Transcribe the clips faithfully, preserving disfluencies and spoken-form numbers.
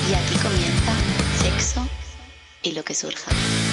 Y aquí comienza Sexo y lo que surja.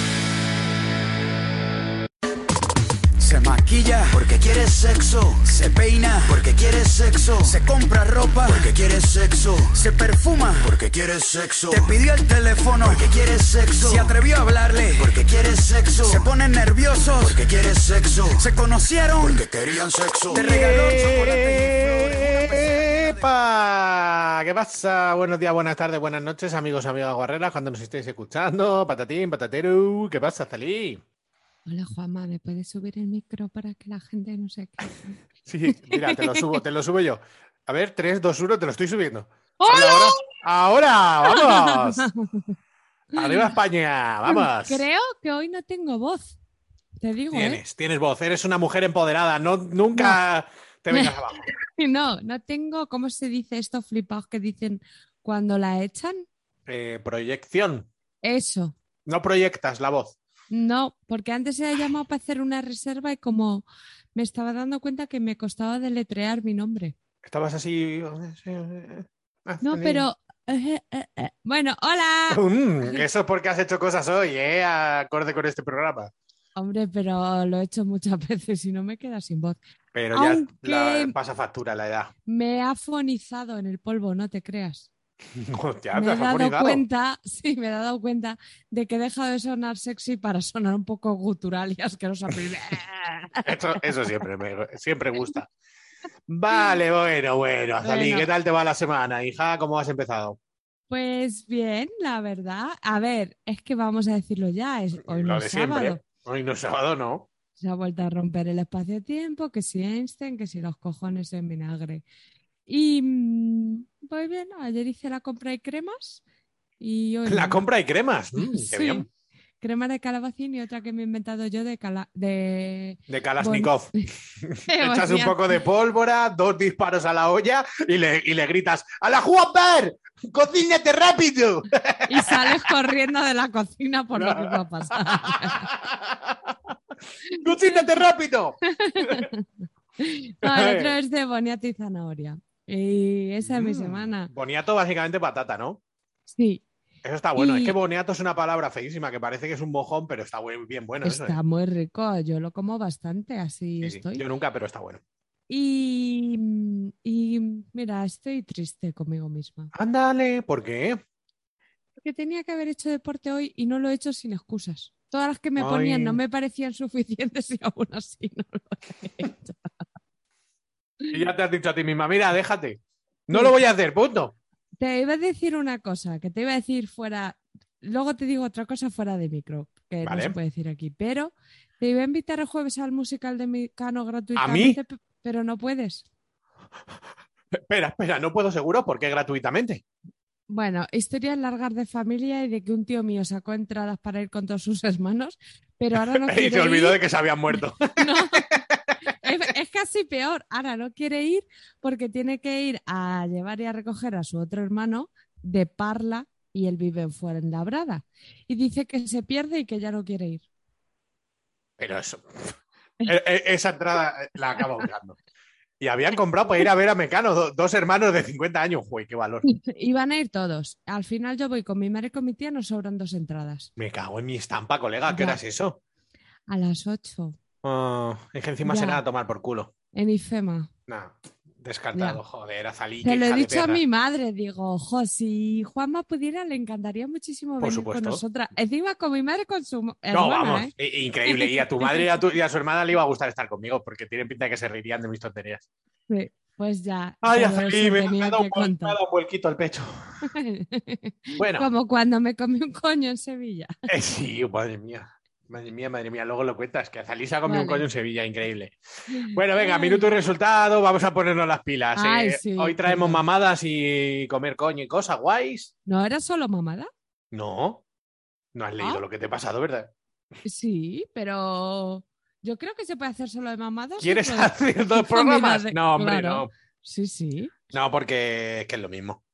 Se maquilla porque quiere sexo. Se peina porque quiere sexo. Se compra ropa porque quiere sexo. Se perfuma porque quiere sexo. Te pidió el teléfono porque quiere sexo. Se atrevió a hablarle porque quiere sexo. Se ponen nerviosos porque quiere sexo. Se conocieron porque querían sexo. Te regaló chocolate y flores. ¡Epa! ¿Qué pasa? Buenos días, buenas tardes, buenas noches, amigos, amigas guarreras, cuando nos estéis escuchando. Patatín, patatero. ¿Qué pasa, Zalí? Hola, Juanma, ¿me puedes subir el micro para que la gente no se quede? Sí, mira, te lo subo, te lo subo yo. A ver, tres, dos, uno, te lo estoy subiendo. ¡Hola! ¡Ahora! ¡Ahora! ¡Vamos! ¡Arriba España! ¡Vamos! Creo que hoy no tengo voz. Te digo, Tienes, ¿eh? tienes voz. Eres una mujer empoderada. No, nunca no. Te vengas abajo. No, no tengo, ¿cómo se dice esto flipados que dicen cuando la echan? Eh, proyección. Eso. No proyectas la voz. No, porque antes se ha llamado para hacer una reserva y como me estaba dando cuenta que me costaba deletrear mi nombre. Estabas así... No, pero... Eh, eh, eh. Bueno, hola. Mm, eso es porque has hecho cosas hoy, ¿eh? Acorde con este programa. Hombre, pero lo he hecho muchas veces y no me queda sin voz. Pero Aunque ya la, pasa factura la edad. Me ha fonizado en el polvo, no te creas. Hostia, me he dado fonizado? cuenta, sí, me he dado cuenta de que he dejado de sonar sexy para sonar un poco gutural y asquerosa. Eso, eso siempre me siempre gusta. Vale, bueno, bueno. Azalí, bueno. ¿Qué tal te va la semana, hija? ¿Cómo has empezado? Pues bien, la verdad. A ver, es que vamos a decirlo ya. Es, hoy no es sábado. Siempre. Hoy no es sábado, no. Se ha vuelto a romper el espacio-tiempo, que si Einstein, que si los cojones en vinagre. Y pues bien, ayer hice la compra de cremas y hoy... La compra de cremas, mm, qué sí. bien. Crema de calabacín y otra que me he inventado yo de cala... de, de Kalashnikov. Bon... Echas un poco de pólvora, dos disparos a la olla y le, y le gritas ¡a la Juanper! ¡Cocínate rápido! Y sales corriendo de la cocina por no. lo que va a pasar. ¡Cocínate rápido! No, el otro es de boniato y zanahoria. Y esa mm, es mi semana. Boniato básicamente patata, ¿no? Sí. Eso está bueno. Y... Es que boniato es una palabra feísima que parece que es un mojón, pero está bien bueno. Está eso, ¿eh? muy rico. Yo lo como bastante, así sí, estoy. Sí. Yo nunca, pero está bueno. Y, y mira, estoy triste conmigo misma. Ándale, ¿por qué? Porque tenía que haber hecho deporte hoy y no lo he hecho sin excusas. Todas las que me Ay. ponían no me parecían suficientes y aún así no lo he hecho. Y ya te has dicho a ti misma, mira, déjate. No sí. lo voy a hacer, punto. Te iba a decir una cosa, que te iba a decir fuera... Luego te digo otra cosa fuera de micro, que vale. no se puede decir aquí. Pero te iba a invitar el jueves al musical de Mecano gratuitamente, ¿A mí? pero no puedes. Espera, espera, no puedo seguro, ¿por qué gratuitamente? Bueno, historias largas de familia y de que un tío mío sacó entradas para ir con todos sus hermanos, pero ahora no quiere ir. Y se olvidó ir. de que se habían muerto. No, es, es casi peor. Ahora no quiere ir porque tiene que ir a llevar y a recoger a su otro hermano de Parla y él vive en Fuenlabrada. Y dice que se pierde y que ya no quiere ir. Pero eso... Esa entrada la acaba usando. Y habían comprado para ir a ver a Mecano, do, dos hermanos de cincuenta años. Uy, qué valor. Iban a ir todos. Al final yo voy con mi madre y con mi tía, nos sobran dos entradas. Me cago en mi estampa, colega. ¿Qué ya. hora es eso? A las ocho. Oh, es que encima ya. se nada a tomar por culo. En IFEMA. Nah, descartado, ya. Joder, Azalí. Te lo he dicho a mi madre, digo, ojo, si Juanma pudiera, le encantaría muchísimo por venir supuesto. con nosotras. Encima con mi madre con su hermana, No, vamos, ¿eh? Increíble. Y a tu madre y a, tu, y a su hermana le iba a gustar estar conmigo, porque tienen pinta de que se reirían de mis tonterías. Sí, pues ya. Ay, Azalí, me, me, ha dado, me ha dado un vuelquito al pecho. Bueno. Como cuando me comí un coño en Sevilla. Eh, sí, madre mía. Madre mía, madre mía, luego lo cuentas, que Azalí se ha comido vale. un coño en Sevilla, increíble. Bueno, venga, minuto y resultado, vamos a ponernos las pilas. Ay, eh. sí, Hoy traemos perdón. mamadas y comer coño y cosas guays. ¿No era solo mamada? No, no has leído ¿Ah? lo que te he pasado, ¿verdad? Sí, pero yo creo que se puede hacer solo de mamadas. ¿Quieres hacer dos programas? De... No, hombre, claro. no. Sí, sí. No, porque es que es lo mismo.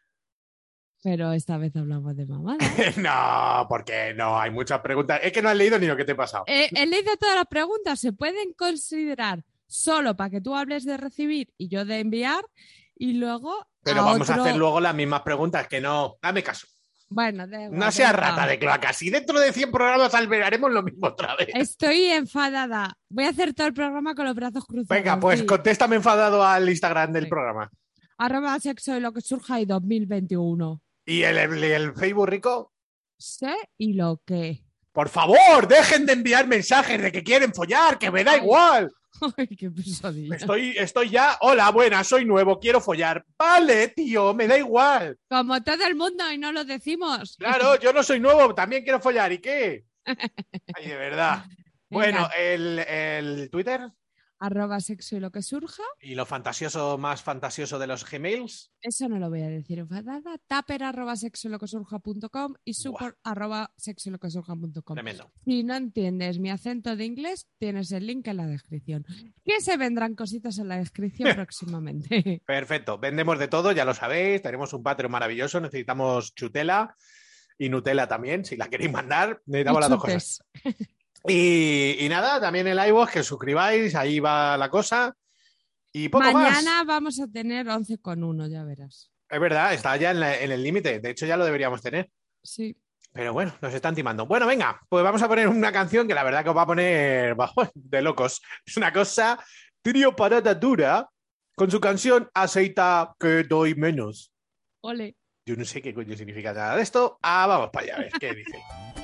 Pero esta vez hablamos de mamadas. No, porque no, hay muchas preguntas. Es que no has leído ni lo que te he pasado. Eh, he leído todas las preguntas. Se pueden considerar solo para que tú hables de recibir y yo de enviar. Y luego. Pero a vamos otro... a hacer luego las mismas preguntas, que no. Dame caso. Bueno, da igual, No seas venga. rata de cloaca. Si dentro de cien programas albergaremos lo mismo otra vez. Estoy enfadada. Voy a hacer todo el programa con los brazos cruzados. Venga, pues sí. contéstame enfadado al Instagram del Sí. programa. Arroba sexo y lo que surja y dos mil veintiuno. ¿Y el, el, el Facebook rico? Sé y lo que. Por favor, dejen de enviar mensajes de que quieren follar, que me da Ay. igual. Ay, qué pesadilla. Estoy, estoy ya. Hola, buenas, soy nuevo, quiero follar. Vale, tío, me da igual. Como todo el mundo y no lo decimos. Claro, yo no soy nuevo, también quiero follar. ¿Y qué? Ay, de verdad. Bueno, el, el Twitter Arroba sexo y lo que surja. y lo fantasioso más fantasioso de los Gmails. Eso no lo voy a decir enfadada. Taper arroba sexo y lo que surja punto com y super arroba sexo y lo que surja punto com. Tremendo. Si no entiendes mi acento de inglés, tienes el link en la descripción. Que se vendrán cositas en la descripción próximamente. Perfecto, vendemos de todo, ya lo sabéis. Tenemos un Patreon maravilloso, necesitamos chutela y Nutella también, si la queréis mandar. Necesitamos las dos cosas. Y, y nada, también el iVoox, que os suscribáis, ahí va la cosa. Y poco Mañana más. vamos a tener once con uno, ya verás. Es verdad, está ya en, la- en el límite. De hecho, ya lo deberíamos tener. Sí. Pero bueno, nos están timando. Bueno, venga, pues vamos a poner una canción que la verdad que os va a poner bajo, de locos. Es una cosa, Trío Parada Dura, con su canción Aceita que doy menos. Ole. Yo no sé qué coño significa nada de esto. Ah, vamos para allá, a ver qué dice.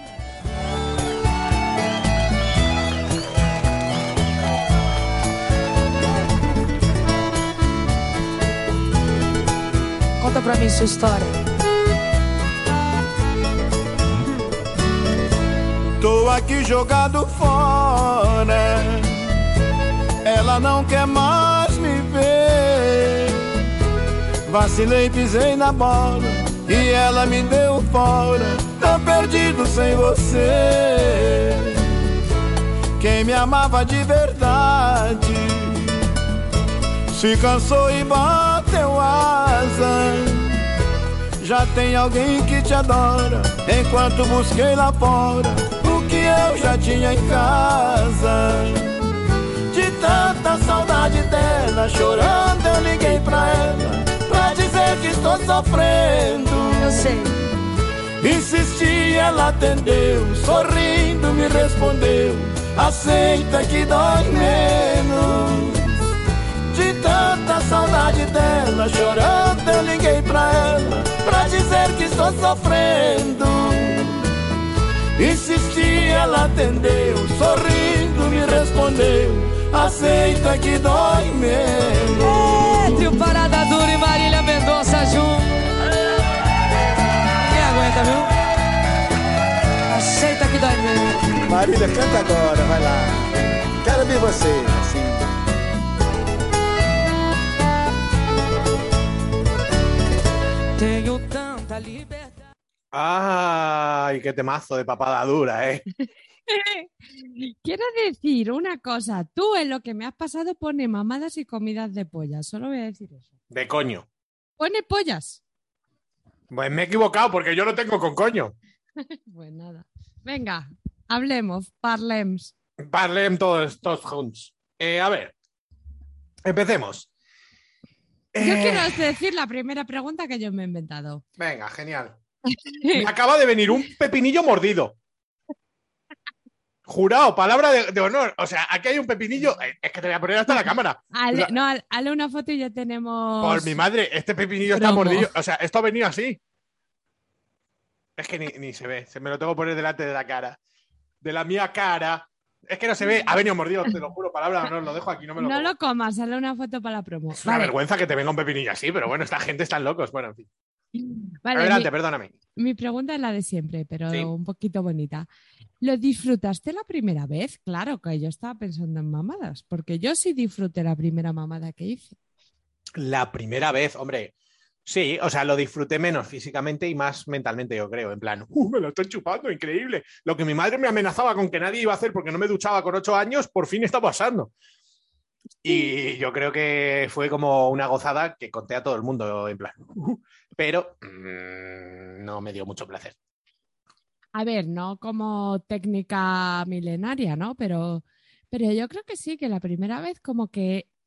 Conta pra mim sua história. Tô aqui jogado fora, ela não quer mais me ver. Vacilei, pisei na bola e ela me deu fora. Tô perdido sem você. Quem me amava de verdade se cansou e bateu asa. Já tem alguém que te adora, enquanto busquei lá fora o que eu já tinha em casa. De tanta saudade dela, chorando eu liguei pra ela, pra dizer que estou sofrendo. Eu sei. Insisti, ela atendeu, sorrindo me respondeu, aceita que dói menos. De tanta saudade dela, chorando eu liguei pra ela, pra dizer que estou sofrendo. Insisti, ela atendeu, sorrindo me respondeu, aceita que dói menos. É, trio Parada Dura e Marília Mendonça junto. Quem aguenta, viu? Aceita que dói menos. Marília, canta agora, vai lá. Quero ver você, assim. Tenho tanta liberdade. Ay, qué temazo de papada dura, ¿eh? Quiero decir una cosa. Tú en lo que me has pasado pone mamadas y comidas de pollas. Solo voy a decir eso. De coño. Pone pollas. Pues me he equivocado porque yo lo tengo con coño. Pues nada. Venga, hablemos, parlemos. Parlem todos, todos juntos. Eh, a ver, empecemos. Yo Eh, quiero decir la primera pregunta que yo me he inventado. Venga, genial. Me acaba de venir un pepinillo mordido. Jurado, palabra de, de honor. O sea, aquí hay un pepinillo. eh, Es que te voy a poner hasta la cámara. Ale, O sea, no, al- hazle una foto y ya tenemos. por mi madre, este pepinillo está Promo. mordido. O sea, esto ha venido así. Es que ni, ni se ve. Se me lo tengo que poner delante de la cara. De la mía cara. Es que no se ve. Ha venido mordido, te lo juro. Palabra de honor, lo dejo aquí, no me lo No como. lo comas, hazle una foto para la promo. Es una Vale, vergüenza que te venga un pepinillo así, pero bueno, esta gente están locos. Bueno, en fin. vale, Adelante, mi- perdóname. Mi pregunta es la de siempre, pero Sí. un poquito bonita. ¿Lo disfrutaste la primera vez? Claro que yo estaba pensando en mamadas, porque yo sí disfruté la primera mamada que hice. La primera vez, hombre. Sí, o sea, lo disfruté menos físicamente y más mentalmente, yo creo. En plan, ¡uh, me lo estoy chupando! ¡Increíble! Lo que mi madre me amenazaba con que nadie iba a hacer porque no me duchaba con ocho años, por fin está pasando. Y yo creo que fue como una gozada que conté a todo el mundo, en plan. "Uh", pero mm, no me dio mucho placer. A ver, no como técnica milenaria, ¿no? Pero, pero yo creo que sí, que la primera vez como que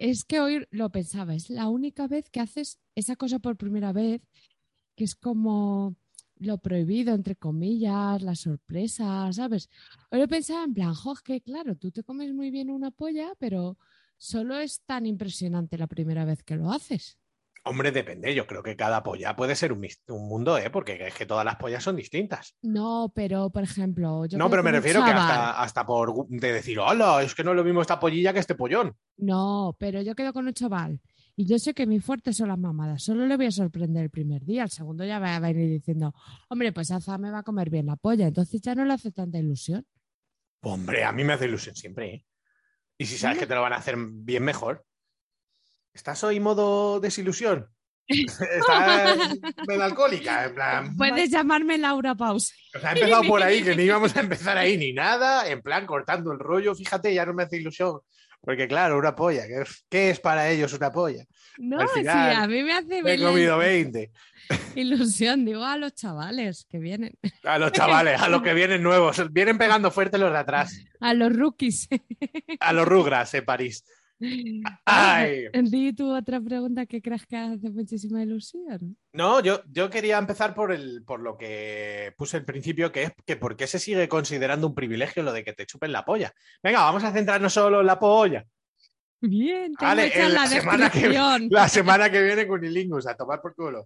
es que hoy lo pensaba, es la única vez que haces esa cosa por primera vez, que es como lo prohibido, entre comillas, la sorpresa, ¿sabes? Hoy lo pensaba en plan, jo, es que claro, tú te comes muy bien una polla, pero solo es tan impresionante la primera vez que lo haces. Hombre, depende. Yo creo que cada polla puede ser un, mis- un mundo, ¿eh? Porque es que todas las pollas son distintas. No, pero por ejemplo, yo No, quedo pero me con un refiero que chaval. hasta, hasta por gu- de decir, hola, es que no es lo mismo esta pollilla que este pollón. No, pero yo quedo con un chaval y yo sé que mi fuerte son las mamadas. Solo le voy a sorprender el primer día. El segundo ya va a venir diciendo, hombre, pues Aza me va a comer bien la polla. Entonces ya no le hace tanta ilusión. Hombre, a mí me hace ilusión siempre, ¿eh? Y si sabes Bueno, que te lo van a hacer bien mejor. ¿Estás hoy modo desilusión? ¿Estás melancólica? En plan, puedes llamarme Laura Pause. o sea, ha empezado por ahí, que ni íbamos a empezar ahí ni nada, en plan cortando el rollo. Fíjate, ya no me hace ilusión. Porque claro, una polla, ¿qué es, qué es para ellos una polla? No, Al sí, final, a mí me hace me he la comido veinte. ilusión, digo, a los chavales que vienen, A los chavales, a los que vienen nuevos. Vienen pegando fuerte los de atrás. a los rookies. A los Rugrats en París. Vale, Ay. pues, di tú otra pregunta que creas que hace muchísima ilusión. No, yo, yo quería empezar por, el, por lo que puse al principio, que es que por qué se sigue considerando un privilegio lo de que te chupen la polla. Venga, vamos a centrarnos solo en la polla. Bien, tengo Vale, hecha en la la, semana que, descripción. la semana que viene con Cunilingus, a tomar por culo.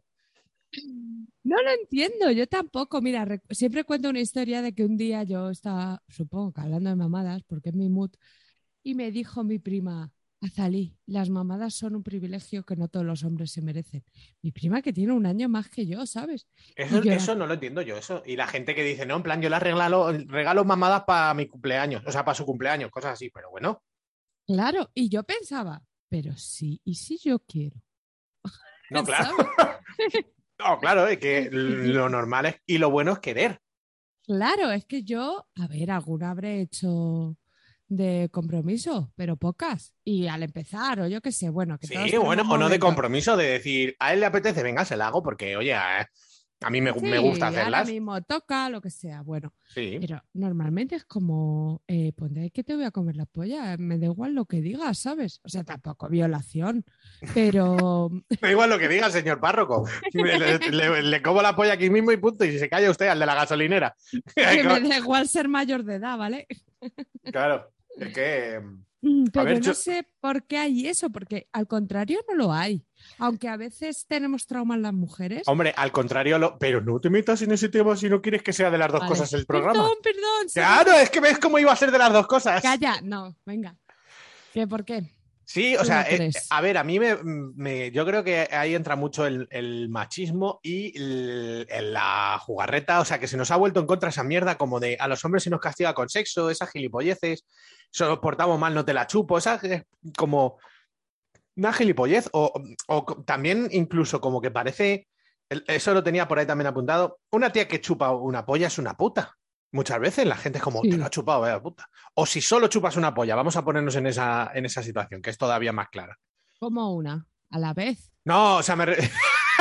No lo entiendo, yo tampoco. Mira, rec- siempre cuento una historia de que un día yo estaba, supongo que hablando de mamadas, porque es mi mood, y me dijo mi prima, Azalí, las mamadas son un privilegio que no todos los hombres se merecen. Mi prima que tiene un año más que yo, ¿sabes? Eso, Y yo era, eso no lo entiendo yo, eso. Y la gente que dice, no, en plan, yo las regalo, regalo mamadas para mi cumpleaños, o sea, para su cumpleaños, cosas así, pero bueno. claro, y yo pensaba, pero sí, ¿y si yo quiero? No, claro. ¿Sabes? No, claro, es que lo normal es, y lo bueno es querer. Claro, es que yo, a ver, alguna habré hecho de compromiso, pero pocas. Y al empezar, o yo qué sé, bueno, que todos Sí, tenemos bueno, o no de momentos. compromiso, de decir, a él le apetece, venga, se la hago, porque, oye, a, a mí me, me gusta Sí, ahora hacerlas. mismo toca, lo que sea, bueno. Sí. Pero normalmente es como, eh, ponte que te voy a comer la polla, me da igual lo que digas, ¿sabes? O sea, tampoco violación, pero Da igual lo que diga, señor párroco. Le, le- le como la polla aquí mismo y punto, y si se calla usted al de la gasolinera. que me da igual ser mayor de edad, ¿vale? Claro, es que... Mm, Pero ver, no yo- sé por qué hay eso, porque al contrario no lo hay. Aunque a veces tenemos traumas las mujeres. Hombre, al contrario, lo... pero no te metas en ese tema si no quieres que sea de las dos Vale. cosas el programa. Perdón, perdón. se Claro, me- es que ves cómo iba a ser de las dos cosas. Calla, no, venga. ¿Qué, por qué? Sí, o ¿Tú sea, no eh, crees? a ver, a mí me, me- yo creo que ahí entra mucho el, el machismo y el- el- la jugarreta, o sea, que se nos ha vuelto en contra esa mierda como de a los hombres se nos castiga con sexo, esas gilipolleces, si nos portamos mal no te la chupo, esa es como una gilipollez o, o también incluso como que parece, el- eso lo tenía por ahí también apuntado, una tía que chupa una polla es una puta. Muchas veces la gente es como, Sí. te lo ha chupado, vaya puta. O si solo chupas una polla, vamos a ponernos en esa, en esa situación, que es todavía más clara. Como una, a la vez. No, o sea, me re-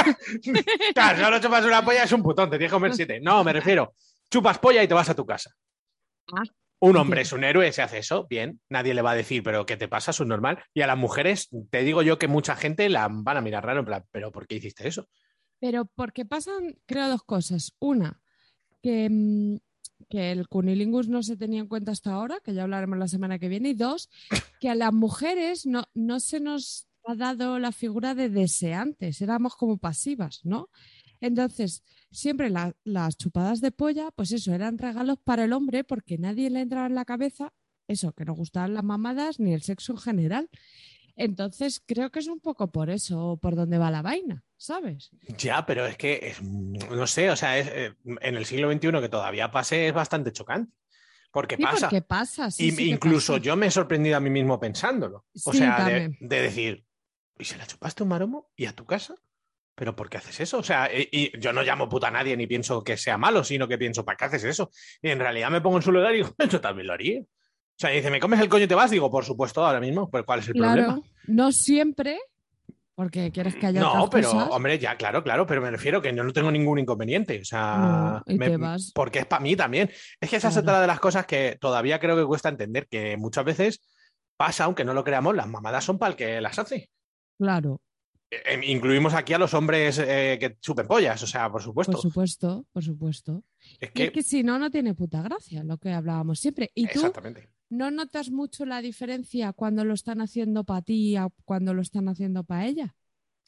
claro, solo chupas una polla es un putón, te tienes que comer siete. No, me refiero, chupas polla y te vas a tu casa. Ah, Un hombre entiendo. es un héroe, se hace eso, bien, nadie le va a decir, pero ¿qué te pasa? Eso es normal. Y a las mujeres, te digo yo que mucha gente la van a mirar raro, en plan, ¿pero por qué hiciste eso? Pero porque pasan, creo, dos cosas. Una, que, mm, que el cunilingus no se tenía en cuenta hasta ahora, que ya hablaremos la semana que viene. Y dos, que a las mujeres no, no se nos ha dado la figura de deseantes, éramos como pasivas, ¿no? Entonces, siempre la- las chupadas de polla, pues eso, eran regalos para el hombre porque nadie le entraba en la cabeza eso, que nos gustaban las mamadas ni el sexo en general. Entonces, creo que es un poco por eso, por donde va la vaina, ¿sabes? Ya, pero es que, es- no sé, o sea, es, eh, en el siglo veintiuno que todavía pase es bastante chocante. Porque Sí, pasa. porque pasa, sí, Y sí que incluso pasa. yo me he sorprendido a mí mismo pensándolo. O Sí, sea, de, también. de decir, ¿y se la chupaste un maromo? ¿Y a tu casa? ¿Pero por qué haces eso? O sea, y, y yo no llamo puta a nadie ni pienso que sea malo, sino que pienso, ¿para qué haces eso? Y en realidad me pongo en su lugar y digo, yo también lo haría. O sea, dice, ¿me comes el coño y te vas? Digo, por supuesto, ahora mismo. ¿Pues cuál es el Claro, problema? no siempre, porque quieres que haya No, otras pero, cosas. hombre, ya, claro, claro, pero me refiero que yo no tengo ningún inconveniente. O sea, No, y me- te vas. porque es para mí también. Es que esa es Claro. otra de las cosas que todavía creo que cuesta entender, que muchas veces pasa, aunque no lo creamos, las mamadas son para el que las hace. Claro, Eh, incluimos aquí a los hombres eh, que chupen pollas, o sea, por por supuesto. supuesto, por supuesto. Es Y es que, que si no, no tiene puta gracia, lo que hablábamos siempre. ¿Y tú exactamente. no notas mucho la diferencia cuando lo están haciendo para ti a cuando lo están haciendo para ella?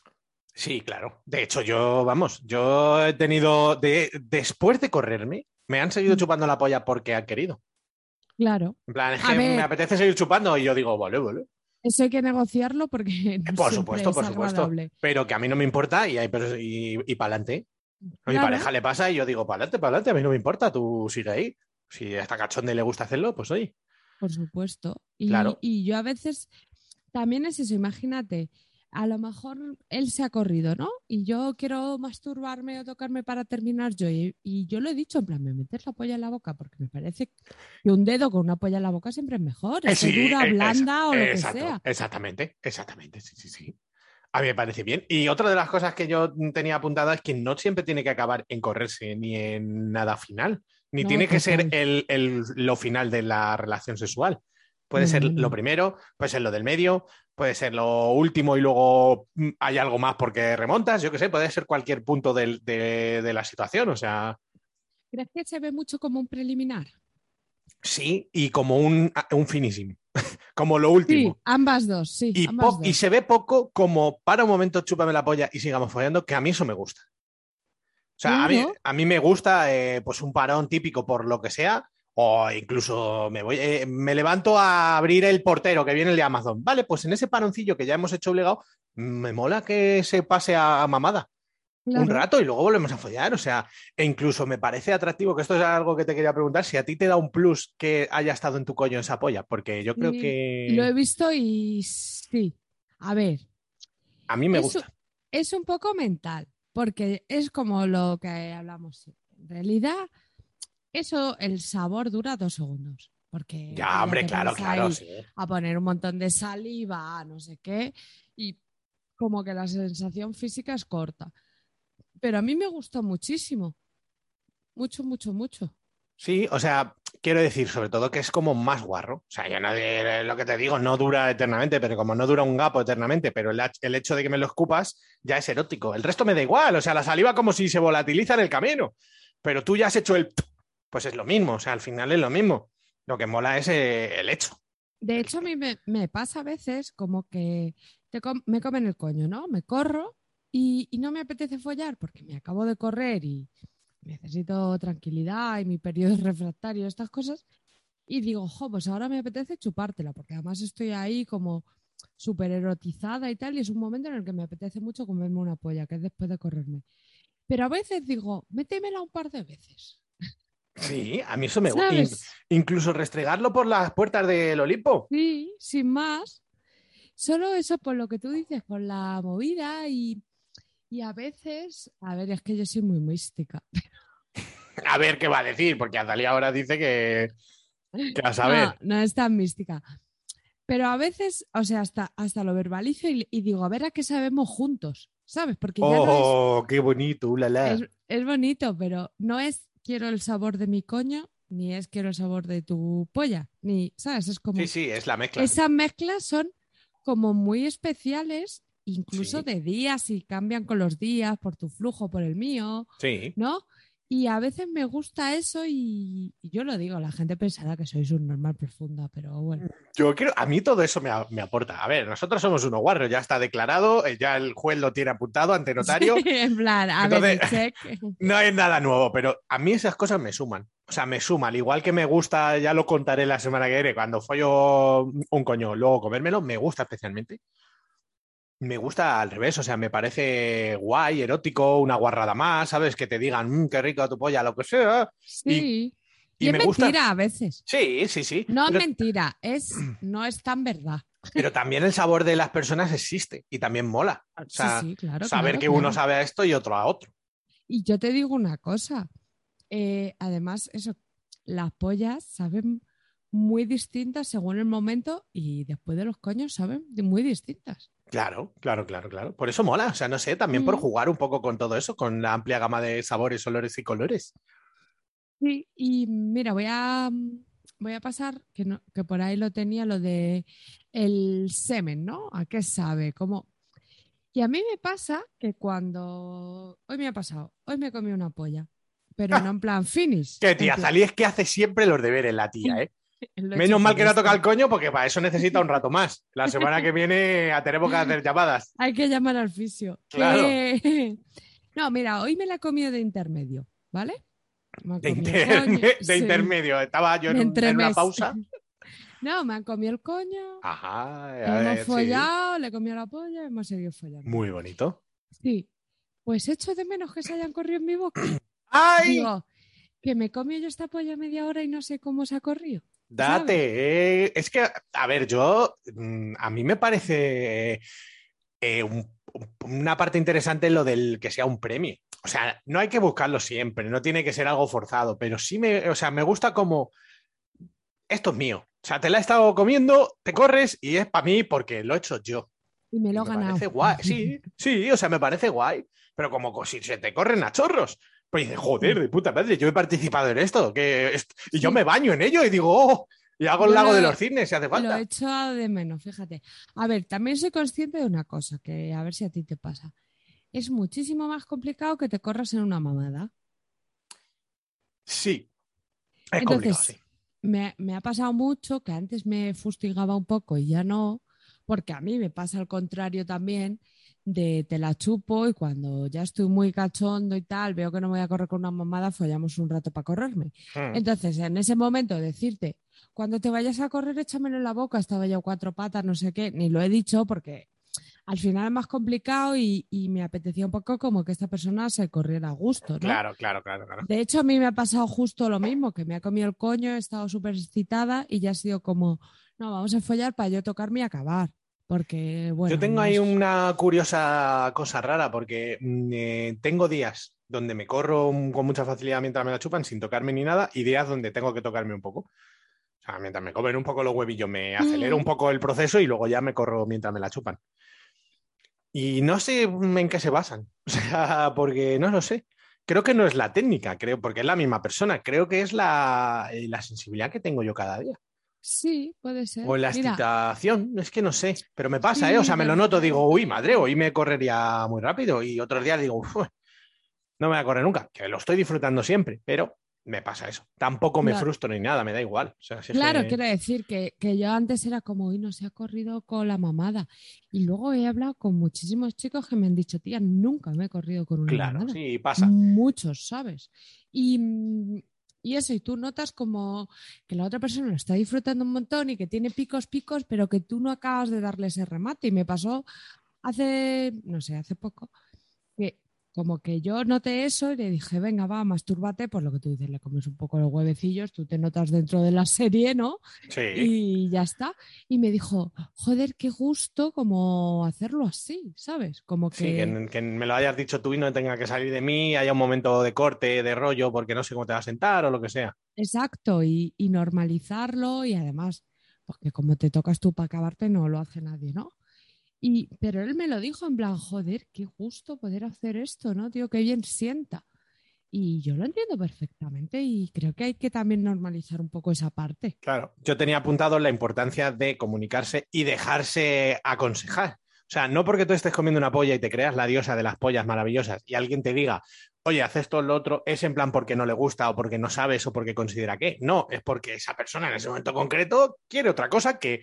Sí, claro. De hecho, yo, vamos, yo he tenido, de, después de correrme, me han seguido Mm. chupando la polla porque han querido. Claro. En plan, es A que me ver. apetece seguir chupando y yo digo, vale, vale. Eso hay que negociarlo porque no Por siempre supuesto, es por supuesto. agradable. Pero que a mí no me importa y, hay, pero- y, y para adelante. A mi Claro. pareja le pasa y yo digo, para adelante, para adelante, a mí no me importa, tú sigue ahí. Si a esta cachonda y le gusta hacerlo, pues oye. Por supuesto. Y, Claro. y yo a veces también es eso, imagínate, a lo mejor él se ha corrido, ¿no? Y yo quiero masturbarme o tocarme para terminar yo. Y, y yo lo he dicho, en plan, me metes la polla en la boca porque me parece que un dedo con una polla en la boca siempre es mejor. Eh, Esté sí, dura, eh, blanda esa- o lo que exacto, sea. Exactamente, exactamente, sí, sí, sí. A mí me parece bien. Y otra de las cosas que yo tenía apuntada es que no siempre tiene que acabar en correrse ni en nada final, ni No, tiene que ser total. el, el- lo final de la relación sexual. Puede No, ser no, no. lo primero, puede ser lo del medio, puede ser lo último y luego mm, hay algo más porque remontas, yo qué sé, puede ser cualquier punto del- de, de la situación. O sea, ¿Crees que se ve mucho como un preliminar? sí, y como un, un finísimo, como lo Sí, último. ambas dos, sí, Y, ambas po- y dos. se ve poco como para un momento chúpame la polla y sigamos follando, que a mí eso me gusta. O sea, a mí, Claro, a mí me gusta eh, pues un parón típico por lo que sea, o incluso me voy, eh, me levanto a abrir el portero que viene el de Amazon. Vale, pues en ese paroncillo que ya hemos hecho obligado, me mola que se pase a, a mamada un claro. rato y luego volvemos a follar. O sea, e incluso me parece atractivo, que esto es algo que te quería preguntar, si a ti te da un plus que haya estado en tu coño esa polla, porque yo creo Sí, lo he que visto y sí. A ver, a mí me es, gusta. es un poco mental, porque es como lo que hablamos siempre. En realidad, eso, el sabor dura dos segundos, porque tú Ya, hombre, te claro, pones claro, ahí sí. a poner un montón de saliva, no sé qué, y como que la sensación física es corta. Pero a mí me gustó muchísimo, mucho, mucho, mucho. Sí, o sea, quiero decir, sobre todo que es como más guarro. O sea, yo no, eh, lo que te digo, no dura eternamente, pero como no dura un gapo eternamente, pero el, el hecho de que me lo escupas ya es erótico. El resto me da igual, o sea, la saliva como si se volatiliza en el camino, pero tú ya has hecho el... Pues es lo mismo, o sea, al final es lo mismo. Lo que mola es eh, el hecho. De hecho, a mí me, me pasa a veces como que te com- me comen el coño, ¿no? Me corro y, y no me apetece follar porque me acabo de correr y necesito tranquilidad y mi periodo es refractario, estas cosas. Y digo, jo, pues ahora me apetece chupártela porque además estoy ahí como súper erotizada y tal y es un momento en el que me apetece mucho comerme una polla, que es después de correrme. Pero a veces digo, métemela un par de veces, Sí, a mí eso me gusta. ¿sabes? Incluso restregarlo por las puertas del Olimpo. Sí, sin más. Solo eso por lo que tú dices, por la movida y, y a veces, a ver, es que yo soy muy mística. A ver qué va a decir, porque Azalia ahora dice que, que a No, saber. no es tan mística. Pero a veces, o sea, hasta, hasta lo verbalizo y, y digo, a ver a qué sabemos juntos, ¿sabes? Porque ya no es, Oh, qué bonito, ulala. es, es bonito, pero no es quiero el sabor de mi coño, ni es quiero el sabor de tu polla, ni, ¿sabes? Es como, Sí, sí, es la mezcla. esas mezclas son como muy especiales, incluso Sí. de días y cambian con los días, por tu flujo, por el mío, Sí. ¿no? Y a veces me gusta eso y, y yo lo digo, la gente pensará que soy un normal profunda, pero bueno. Yo creo, a mí todo eso me, a- me aporta. A ver, nosotros somos unos guarros, ya está declarado, eh, ya el juez lo tiene apuntado ante notario. En plan, a Entonces- ver, check. No es nada nuevo, pero a mí esas cosas me suman. O sea, me suman. Igual que me gusta, ya lo contaré la semana que viene, cuando follo un coño, luego comérmelo, me gusta especialmente. Me gusta al revés, o sea, me parece guay, erótico, una guarrada más, ¿sabes? Que te digan, "Mm, qué rico tu polla", lo que sea. Sí. Y, y es me gusta- mentira a veces. Sí, sí, sí. No pero, es mentira, es, no es tan verdad. pero también el sabor de las personas existe y también mola. O sea, sí, sí, claro. saber claro, que uno claro. sabe a esto y otro a otro. Y yo te digo una cosa. eh, además, eso, las pollas saben muy distintas según el momento y después de los coños saben de- muy distintas. Claro, claro, claro, claro. Por eso mola. O sea, no sé, también por Mm. jugar un poco con todo eso, con la amplia gama de sabores, olores y colores. Sí, y mira, voy a, voy a pasar, que, no, que por ahí lo tenía, lo de el semen, ¿no? ¿A qué sabe? ¿Cómo? Y a mí me pasa que cuando... Hoy me ha pasado, hoy me comí una polla, pero no en plan finish. Que en tía, plan- Zalí es que hace siempre los deberes la tía, ¿eh? lo he Menos hecho mal por que no ha esto. tocado el coño porque para eso necesita un rato más. La semana que viene tenemos que hacer llamadas. Hay que llamar al fisio. Claro. Que- No, mira, hoy me la he comido de intermedio, ¿vale? Me han De, comido el interme- coño, de sí, intermedio. Estaba yo en, de un- en una entremés. pausa. No, me han comido el coño, Ajá. a hemos ver, sí. follado, le he comido la polla y hemos seguido follando. Muy bonito. Sí, pues echo de menos que se hayan corrido en mi boca. ¡Ay! Digo, que me comí yo esta polla media hora y no sé cómo se ha corrido. Date. eh. Es que, a ver, yo. mm, A mí me parece eh, un- un- una parte interesante lo del que sea un premio. O sea, no hay que buscarlo siempre, no tiene que ser algo forzado, pero sí me, o sea, me gusta como esto es mío. O sea, te la he estado comiendo, te corres y es para mí porque lo he hecho yo. Y me lo Y he me ganado. parece guay. Sí, sí, o sea, me parece guay. Pero como co- si se te corren a chorros. Pues dices, joder, de puta madre, yo he participado en esto. Que es- Y yo Sí. me baño en ello y digo, oh, y hago el Yo lago lo de he- los cisnes si hace Lo falta. he hecho de menos, fíjate. A ver, también soy consciente de una cosa, que a ver si a ti te pasa. Es muchísimo más complicado que te corras en una mamada. Sí, es complicado, Entonces, sí. me, me ha pasado mucho que antes me fustigaba un poco y ya no, porque a mí me pasa al contrario también, de te la chupo y cuando ya estoy muy cachondo y tal, veo que no me voy a correr con una mamada, follamos un rato para correrme. Mm. Entonces, en ese momento, decirte, cuando te vayas a correr, échamelo en la boca, estaba ya cuatro patas, no sé qué, ni lo he dicho porque al final es más complicado y, y me apetecía un poco como que esta persona se corriera a gusto, ¿no? Claro, claro, claro, claro. De hecho, a mí me ha pasado justo lo mismo, que me ha comido el coño, he estado súper excitada y ya ha sido como, no, vamos a follar para yo tocarme y acabar. Porque, bueno. Yo tengo no ahí es- una curiosa cosa rara porque mm, eh, tengo días donde me corro mm, con mucha facilidad mientras me la chupan sin tocarme ni nada y días donde tengo que tocarme un poco. O sea, mientras me comen un poco los huevillos me acelero Mm. un poco el proceso y luego ya me corro mientras me la chupan. Y no sé en qué se basan. O sea, porque no lo sé. Creo que no es la técnica, creo, porque es la misma persona. Creo que es la, eh, la sensibilidad que tengo yo cada día. Sí, puede ser. O la Mira, excitación, es que no sé, pero me pasa, sí, ¿eh? O sea, me de lo noto, digo, uy, repente- madre, hoy me correría muy rápido y otros días digo, "Uf, no me voy a correr nunca, que lo estoy disfrutando siempre, pero me pasa eso. Tampoco me Claro. frustro ni nada, me da igual. O sea, si es Claro, que- quiero decir que, que yo antes era como, uy, no se ha corrido con la mamada. Y luego he hablado con muchísimos chicos que me han dicho, tía, nunca me he corrido con una Claro, mamada. sí, pasa. Muchos, ¿sabes? Y, mm, y eso, y tú notas como que la otra persona lo está disfrutando un montón y que tiene picos, picos, pero que tú no acabas de darle ese remate. Y me pasó hace, no sé, hace poco, que como que yo noté eso y le dije, venga, va, mastúrbate, por lo que tú dices, le comes un poco los huevecillos, tú te notas dentro de la serie, ¿no? Sí, Y ya está. Y me dijo, joder, qué gusto como hacerlo así, ¿sabes? Como sí, que... que, que me lo hayas dicho tú y no tenga que salir de mí, haya un momento de corte, de rollo, porque no sé cómo te va a sentar o lo que sea. Exacto, y, y normalizarlo y además, porque como te tocas tú para acabarte, no lo hace nadie, ¿no? Y, pero él me lo dijo en plan, joder, qué gusto poder hacer esto, ¿no? Tío, qué bien sienta. Y yo lo entiendo perfectamente y creo que hay que también normalizar un poco esa parte. Claro, yo tenía apuntado la importancia de comunicarse y dejarse aconsejar. O sea, no porque tú estés comiendo una polla y te creas la diosa de las pollas maravillosas y alguien te diga, oye, haz esto o lo otro, es en plan porque no le gusta o porque no sabes o porque considera que. No, es porque esa persona en ese momento concreto quiere otra cosa que,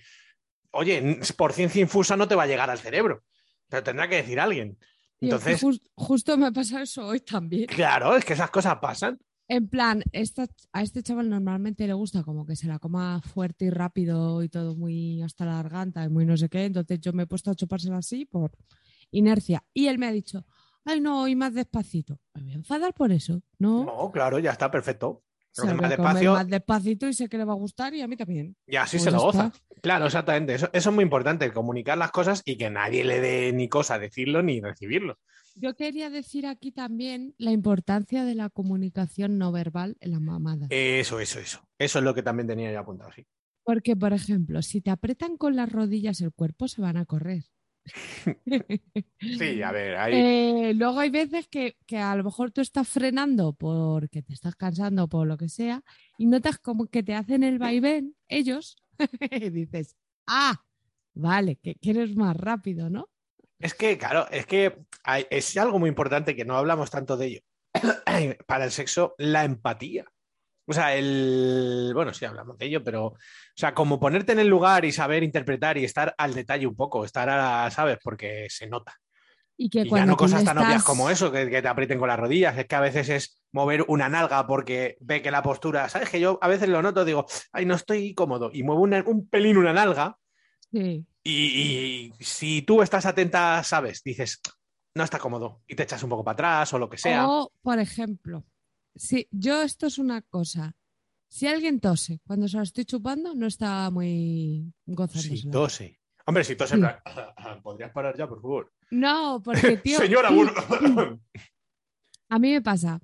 oye, por ciencia infusa no te va a llegar al cerebro. Pero tendrá que decir alguien. Tío, que Entonces, jus- justo me pasa eso hoy también. claro, es que esas cosas pasan. En plan, esta, a este chaval normalmente le gusta como que se la coma fuerte y rápido y todo muy hasta la garganta y muy no sé qué. Entonces yo me he puesto a chupársela así por inercia. Y él me ha dicho, ay no, hoy más despacito. Me voy a enfadar por eso, ¿no? No, claro, ya está, perfecto. Se Lo que lo más voy a comer despacio más despacito y sé que le va a gustar y a mí también. y así Pues se ya lo goza. está. Claro, exactamente. Eso, eso es muy importante, comunicar las cosas y que nadie le dé ni cosa decirlo ni recibirlo. Yo quería decir aquí también la importancia de la comunicación no verbal en las mamadas. Eso, eso, eso. Eso es lo que también tenía yo apuntado, sí. Porque, por ejemplo, si te apretan con las rodillas el cuerpo, se van a correr. Sí, a ver, ahí. Eh, luego hay veces que, que a lo mejor tú estás frenando porque te estás cansando por lo que sea y notas como que te hacen el vaivén ellos y dices, ah, vale, que quieres más rápido, ¿no? Es que, claro, es que hay- es algo muy importante que no hablamos tanto de ello. Para el sexo, la empatía. O sea, el. Bueno, sí hablamos de ello, pero. O sea, como ponerte en el lugar y saber interpretar y estar al detalle un poco, estar a, ¿sabes? Porque se nota. Y que Y ya cuando no tú cosas le tan obvias estás- como eso, que, que te aprieten con las rodillas. Es que a veces es mover una nalga porque ve que la postura. ¿Sabes? Que yo a veces lo noto, digo, ay, no estoy cómodo. Y muevo una- un pelín una nalga. Sí. Y, y si tú estás atenta, ¿sabes? Dices, no está cómodo. Y te echas un poco para atrás o lo que sea. O, por ejemplo, si yo esto es una cosa, si alguien tose cuando se lo estoy chupando, no está muy Si gozándosela. tose. Hombre, si tose, Sí. en plan, ¿podrías parar ya, por favor? No, porque, tío, Señora, bueno. a mí me pasa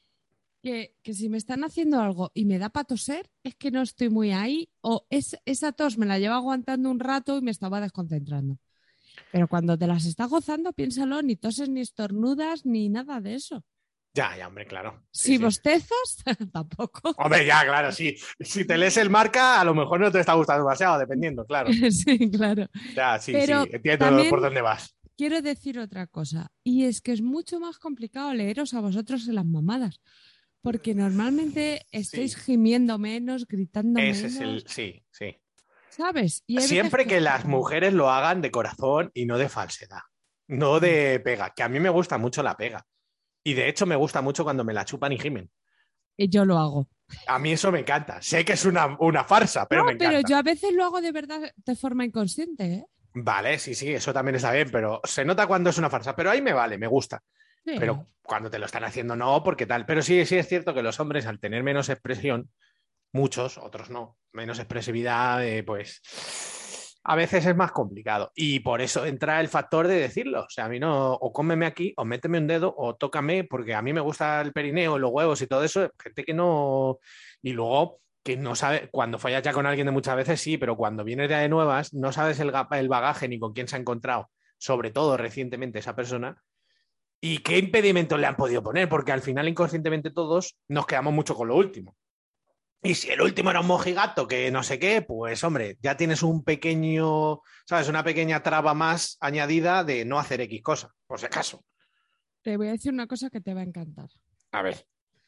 que, que si me están haciendo algo y me da para toser, es que no estoy muy ahí, o es, esa tos me la llevo aguantando un rato y me estaba desconcentrando. Pero cuando te las estás gozando, piénsalo, ni toses, ni estornudas, ni nada de eso. Ya, ya, hombre, claro. Sí, Si sí. bostezas, tampoco. Hombre, ya, claro, sí. Si te lees el marca, a lo mejor no te está gustando demasiado, dependiendo, claro. Sí, claro. Ya, sí, Pero sí. Entiendo también- por dónde vas. Quiero decir otra cosa, y es que es mucho más complicado leeros a vosotros en las mamadas, porque normalmente estáis gimiendo menos, gritando Ese menos, es el. Sí, sí. ¿sabes? Y hay veces Siempre que las mujeres lo hagan de corazón y no de falsedad. No de pega, que a mí me gusta mucho la pega. Y de hecho me gusta mucho cuando me la chupan y gimen. Y yo lo hago. A mí eso me encanta. Sé que es una, una farsa, pero No, me encanta. pero yo a veces lo hago de verdad de forma inconsciente, ¿eh? Vale, sí, sí, eso también está bien, pero se nota cuando es una farsa. Pero ahí me vale, me gusta. Sí. Pero cuando te lo están haciendo, no, porque tal. Pero sí, sí es cierto que los hombres, al tener menos expresión, muchos, otros no, menos expresividad, eh, pues a veces es más complicado. Y por eso entra el factor de decirlo. O sea, a mí no, o cómeme aquí, o méteme un dedo, o tócame, porque a mí me gusta el perineo, los huevos y todo eso. Gente que no. Y luego que no sabe, cuando follas ya con alguien de muchas veces, sí, pero cuando vienes ya de nuevas, no sabes el, ga- el bagaje ni con quién se ha encontrado, sobre todo recientemente esa persona. ¿Y qué impedimentos le han podido poner? Porque al final, inconscientemente, todos nos quedamos mucho con lo último. Y si el último era un mojigato que no sé qué, pues hombre, ya tienes un pequeño, ¿sabes? Una pequeña traba más añadida de no hacer X cosa, por si acaso. Te voy a decir una cosa que te va a encantar. A ver.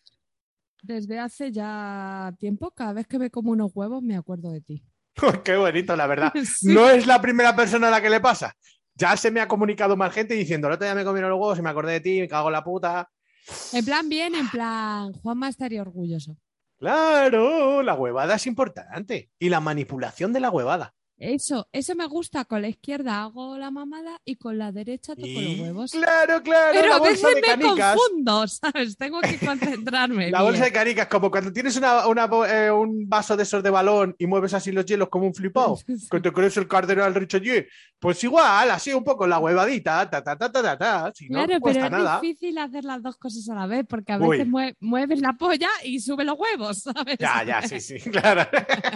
Desde hace ya tiempo, cada vez que me como unos huevos, me acuerdo de ti. Qué bonito, la verdad. Sí. No es la primera persona a la que le pasa. Ya se me ha comunicado más gente diciendo, el otro día me comieron los huevos y me acordé de ti, me cago en la puta. En plan bien, en plan, Juanma estaría orgulloso. Claro, la huevada es importante. Y la manipulación de la huevada. Eso, eso me gusta. Con la izquierda hago la mamada y con la derecha toco Y- los huevos. Claro, claro, Pero la a bolsa veces de me canicas. confundo, ¿sabes? Tengo que concentrarme. La bien. bolsa de canicas, como cuando tienes una, una bo- eh, un vaso de esos de balón y mueves así los hielos como un flipado, Sí. que te crees el cardenal Richelieu. Pues igual, así un poco la huevadita, ta, ta, ta, ta, ta, ta, si no Claro, cuesta pero es nada. difícil hacer las dos cosas a la vez porque a Uy. veces mue- mueves la polla y sube los huevos, ¿sabes? Ya, ya, sí, sí, claro.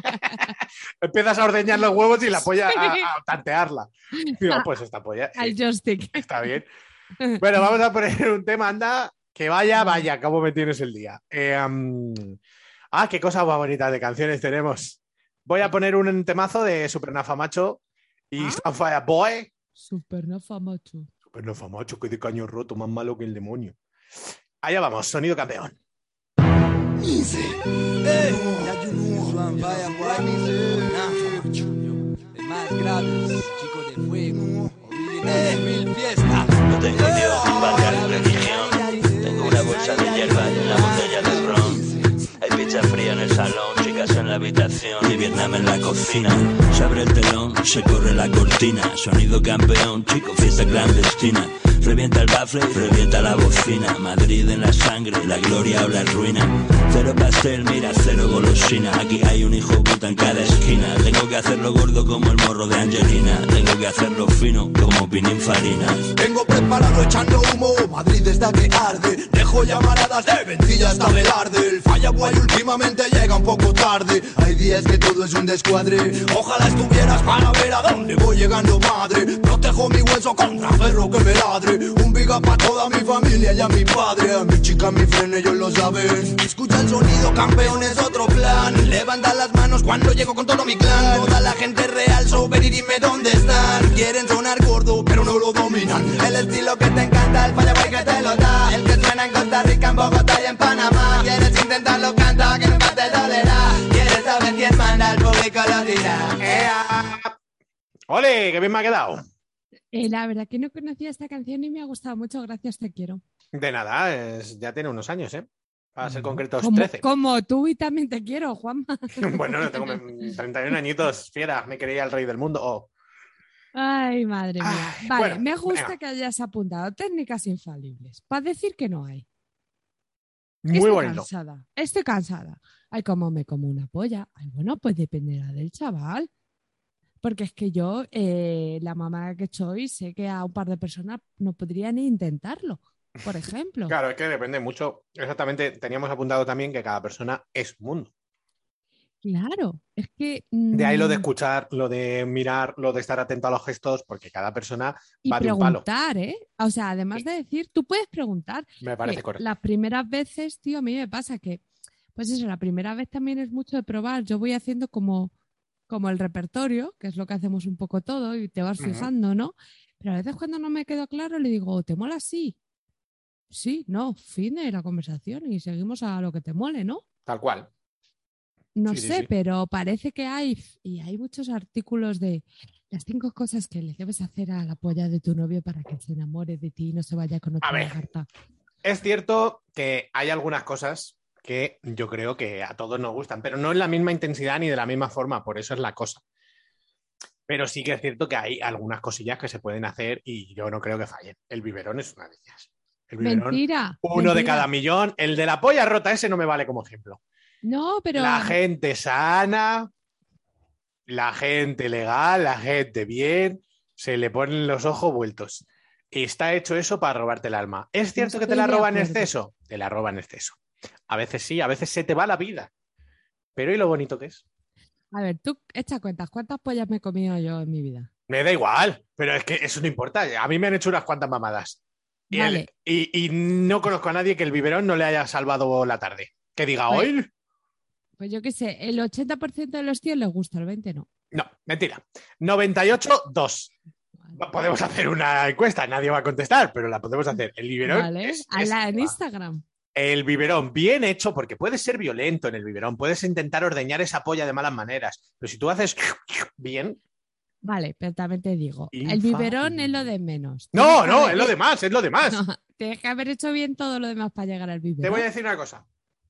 Empiezas a ordeñar los huevos y la polla a, a tantearla. Digo, pues esta polla Al eh, joystick. está bien. Bueno, vamos a poner un tema, anda, que vaya, vaya, cómo me tienes el día. Eh, um, Ah, qué cosas más bonitas de canciones tenemos. Voy a poner un temazo de Supernafa Macho y ¿Ah? Sunfire Boy. Supernafa macho. Supernafa Macho, que de caño roto, más malo que el demonio. Allá vamos, sonido campeón. El más grave, chico de fuego, original de mil fiestas. No tengo Dios, ni banca ni religión. Tengo una bolsa de hierba y una botella de ron. Hay pizza fría en el salón, chicas en la habitación y Vietnam en la cocina. Se abre el telón, se corre la cortina. Sonido campeón, chico, fiesta clandestina. Revienta el bafle y revienta la bocina. Madrid en la sangre, la gloria o la ruina. Cero pastel, mira, cero golosina. Aquí hay un hijo puta en cada esquina. Tengo que hacerlo gordo como el morro de Angelina. Tengo que hacerlo fino como Pininfarina. Tengo preparado echando humo, Madrid está que arde. Dejo llamaradas de vencilla hasta Velarde. El falla guay últimamente llega un poco tarde. Hay días que todo es un descuadre. Ojalá estuvieras para ver a dónde voy llegando, madre. Protejo mi hueso contra perro que me ladre. Un biga pa' toda mi familia y a mi padre. A mi chica, mi freno, ellos lo saben. Escucha el sonido, campeón, es otro plan. Levanta las manos cuando llego con todo mi clan. Toda la gente real, sober y dime dónde están. Quieren sonar gordo, pero no lo dominan. El estilo que te encanta, el falla guay que te lo da. El que suena en Costa Rica, en Bogotá y en Panamá. Quieres intentarlo, canta, que nunca te dolerá. Quieres saber quién manda, el público lo dirá. ¡Ea! ¡Ole! ¡Qué bien me ha quedado! Eh, la verdad que no conocía esta canción y me ha gustado mucho. Gracias, te quiero. De nada, es- ya tiene unos años, ¿eh? Para ser concretos, Como, trece. como tú y también te quiero, Juanma. Bueno, tengo treinta y un añitos, fiera, me creía el rey del mundo. Oh. Ay, madre mía. Ay, Vale, bueno, me gusta venga. que hayas apuntado técnicas infalibles para decir que no hay. Muy Estoy bonito. cansada, estoy cansada. Ay, como me como una polla. Ay, bueno, pues dependerá del chaval. Porque es que yo, eh, la mamá que soy, sé que a un par de personas no podría ni intentarlo, por ejemplo. Claro, es que depende mucho. Exactamente, teníamos apuntado también que cada persona es un mundo. Claro, es que... De ahí lo de mm, escuchar, lo de mirar, lo de estar atento a los gestos, porque cada persona y va de un palo. preguntar, ¿eh? O sea, además de decir, tú puedes preguntar. Me parece que correcto. Las primeras veces, tío, a mí me pasa que, pues eso, la primera vez también es mucho de probar. Yo voy haciendo como, como el repertorio, que es lo que hacemos un poco todo, y te vas Ujú. fijando, ¿no? Pero a veces cuando no me quedo claro, le digo, ¿te mola así? Sí, no, fin de la conversación y seguimos a lo que te mole, ¿no? Tal cual. No Sí, sí, sé, sí. pero parece que hay, y hay muchos artículos de las cinco cosas que le debes hacer a la polla de tu novio para que se enamore de ti y no se vaya con otra ver. lagarta. Es cierto que hay algunas cosas que yo creo que a todos nos gustan, pero no en la misma intensidad ni de la misma forma, por eso es la cosa. Pero sí que es cierto que hay algunas cosillas que se pueden hacer y yo no creo que fallen. El biberón es una de ellas. El biberón, Mentira. uno de mentira. cada millón. El de la polla rota, ese no me vale como ejemplo. No, pero La gente sana, la gente legal, la gente bien, se le ponen los ojos vueltos. Y está hecho eso para robarte el alma. ¿Es cierto que te estoy la de roba en acuerdo. exceso? Te la roba en exceso. A veces sí, a veces se te va la vida. Pero ¿y lo bonito que es? a ver, tú echa cuentas, ¿cuántas pollas me he comido yo en mi vida? Me da igual, pero es que eso no importa. A mí me han hecho unas cuantas mamadas. Y, el- Vale. y- y no conozco a nadie que el biberón no le haya salvado la tarde. Que diga, Pues- hoy. Pues yo qué sé, el ochenta por ciento de los tíos les gusta, el veinte por ciento no. No, mentira. noventa y ocho, dos. Podemos hacer una encuesta, nadie va a contestar, pero la podemos hacer. El biberón Vale, es, es- hazla en Instagram. el biberón bien hecho, porque puedes ser violento en el biberón, puedes intentar ordeñar esa polla de malas maneras, pero si tú haces bien, Vale, pero también te digo, el Infame. biberón es lo de menos. no, Tienes que no, haber- es lo demás, es lo demás. No, tienes que haber hecho bien todo lo demás para llegar al biberón. Te voy a decir una cosa.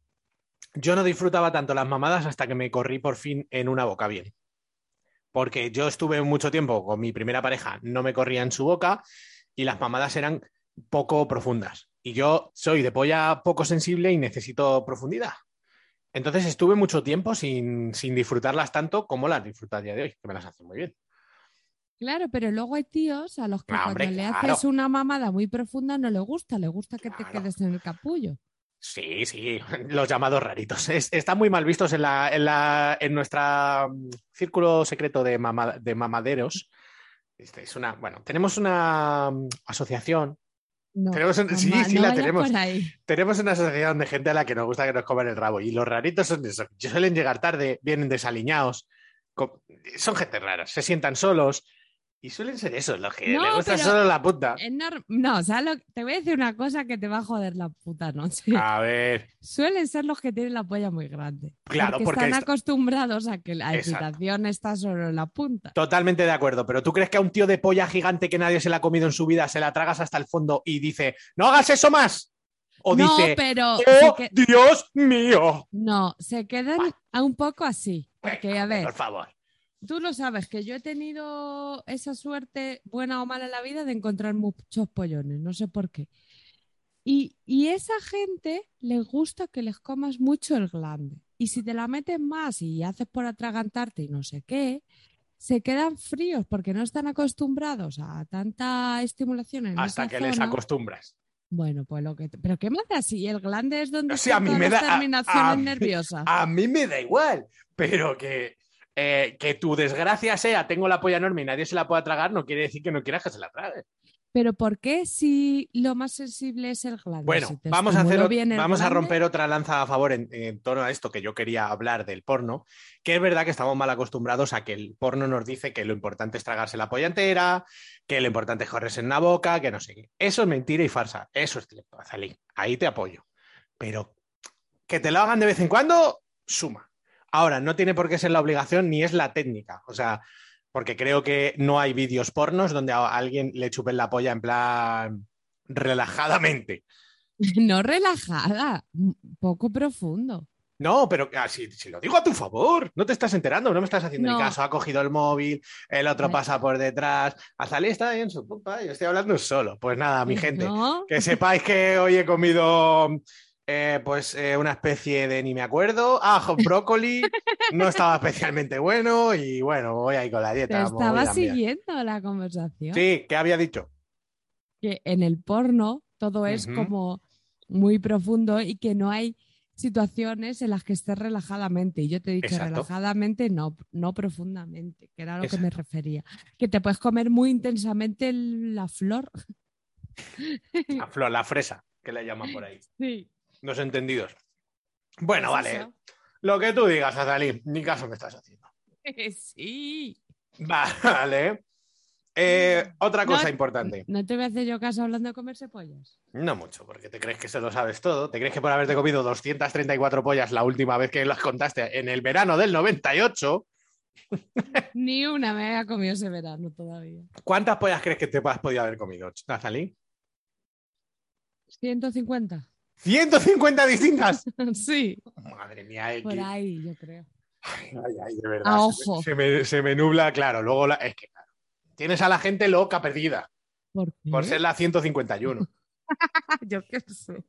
Yo no disfrutaba tanto las mamadas hasta que me corrí por fin en una boca bien. Porque yo estuve mucho tiempo con mi primera pareja, no me corría en su boca y las mamadas eran poco profundas. Y yo soy de polla poco sensible y necesito profundidad. Entonces estuve mucho tiempo sin, sin disfrutarlas tanto como las disfruto a día de hoy, que me las hacen muy bien. Claro, pero luego hay tíos a los que Ah, cuando hombre, le claro. haces una mamada muy profunda no le gusta, le gusta que te Claro. quedes en el capullo. Sí, sí, los llamados raritos. Es- están muy mal vistos en, la, en, la, en nuestro círculo secreto de, mama- de mamaderos. Este es una, bueno, tenemos una mm, asociación. No, Tenemos un- sí, mamá, sí, no la vayas tenemos. por ahí. Tenemos una asociación de gente a la que nos gusta que nos coman el rabo. Y los raritos son eso. Suelen llegar tarde, vienen desaliñados. co- Son gente rara, se sientan solos. Y suelen ser esos, los que No, les gusta pero- solo la puta. Es norm- No, o sea, lo- te voy a decir una cosa que te va a joder la puta noche. A ver, Suelen ser los que tienen la polla muy grande. Claro, porque están esto- acostumbrados a que la Exacto. excitación está solo en la punta. totalmente de acuerdo. Pero ¿tú crees que a un tío de polla gigante que nadie se la ha comido en su vida se la tragas hasta el fondo y dice, no hagas eso más? O no, dice, pero ¡oh, se que- Dios mío! no, se quedan a un poco así. Porque, a ver, Por favor. tú lo sabes, que yo he tenido esa suerte, buena o mala en la vida, de encontrar muchos pollones, no sé por qué. Y, y esa gente les gusta que les comas mucho el glande. Y si te la metes más y haces por atragantarte y no sé qué, se quedan fríos porque no están acostumbrados a tanta estimulación en Hasta esa que zona. les acostumbras. Bueno, pues lo que... te- ¿Pero qué más da si el glande es donde O sea, a están mí todas me las da. a- terminaciones a mí- nerviosas? A mí me da igual, pero que, eh, que tu desgracia sea tengo la polla enorme y nadie se la pueda tragar, no quiere decir que no quieras que se la trague. ¿Pero por qué si lo más sensible es el glande? Bueno, Si te vamos a, hacer, estimuló ot- bien el vamos a glande, romper otra lanza a favor en, en torno a esto que yo quería hablar del porno, que es verdad que estamos mal acostumbrados a que el porno nos dice que lo importante es tragarse la polla entera, que lo importante es correrse en la boca, que no sé qué. Eso es mentira y farsa. Eso es cierto, Azalí. Ahí te apoyo. Pero que te lo hagan de vez en cuando, suma. Ahora, no tiene por qué ser la obligación ni es la técnica. O sea, porque creo que no hay vídeos pornos donde a alguien le chupen la polla en plan relajadamente. no relajada, m- poco profundo. No, pero ah, si, si lo digo a tu favor, no te estás enterando, no me estás haciendo No. ni caso. Ha cogido el móvil, el otro Ay. pasa por detrás. Azalí está ahí en su pupa, yo estoy hablando solo. Pues nada, mi Pues gente, no. que sepáis que hoy he comido eh, pues eh, una especie de ni me acuerdo, ajo, brócoli, no estaba especialmente bueno y bueno, voy ahí con la Te dieta. estaba movida mía. siguiendo la conversación. Sí, ¿qué había dicho? Que en el porno todo es Ujú. como muy profundo y que no hay situaciones en las que estés relajadamente. Y yo te he dicho Exacto. relajadamente, no, no profundamente, que era a lo que me Exacto. refería. Que te puedes comer muy intensamente el- la flor. La flor, la fresa, que le llaman por ahí. Sí. Los entendidos. Bueno, Pues vale. eso. Lo que tú digas, Azalí, ni caso me estás haciendo. Sí. Vale. Eh, otra cosa No- importante. No te voy a hacer yo caso hablando de comerse pollas. No mucho, porque te crees que se lo sabes todo. ¿Te crees que por haberte comido doscientas treinta y cuatro pollas la última vez que las contaste en el verano del noventa y ocho? Ni una me había comido ese verano todavía. ¿Cuántas pollas crees que te has podido haber comido, Azalí? ciento cincuenta. ¡ciento cincuenta distintas! Sí, Madre mía, eh, por que- ahí, yo creo. Ay, ay, ay, de verdad. A se me- ojo. Se me, se me nubla, claro. Luego la... es que, claro, tienes a la gente loca perdida ¿Por qué? por ser la ciento cincuenta y uno. Yo qué sé.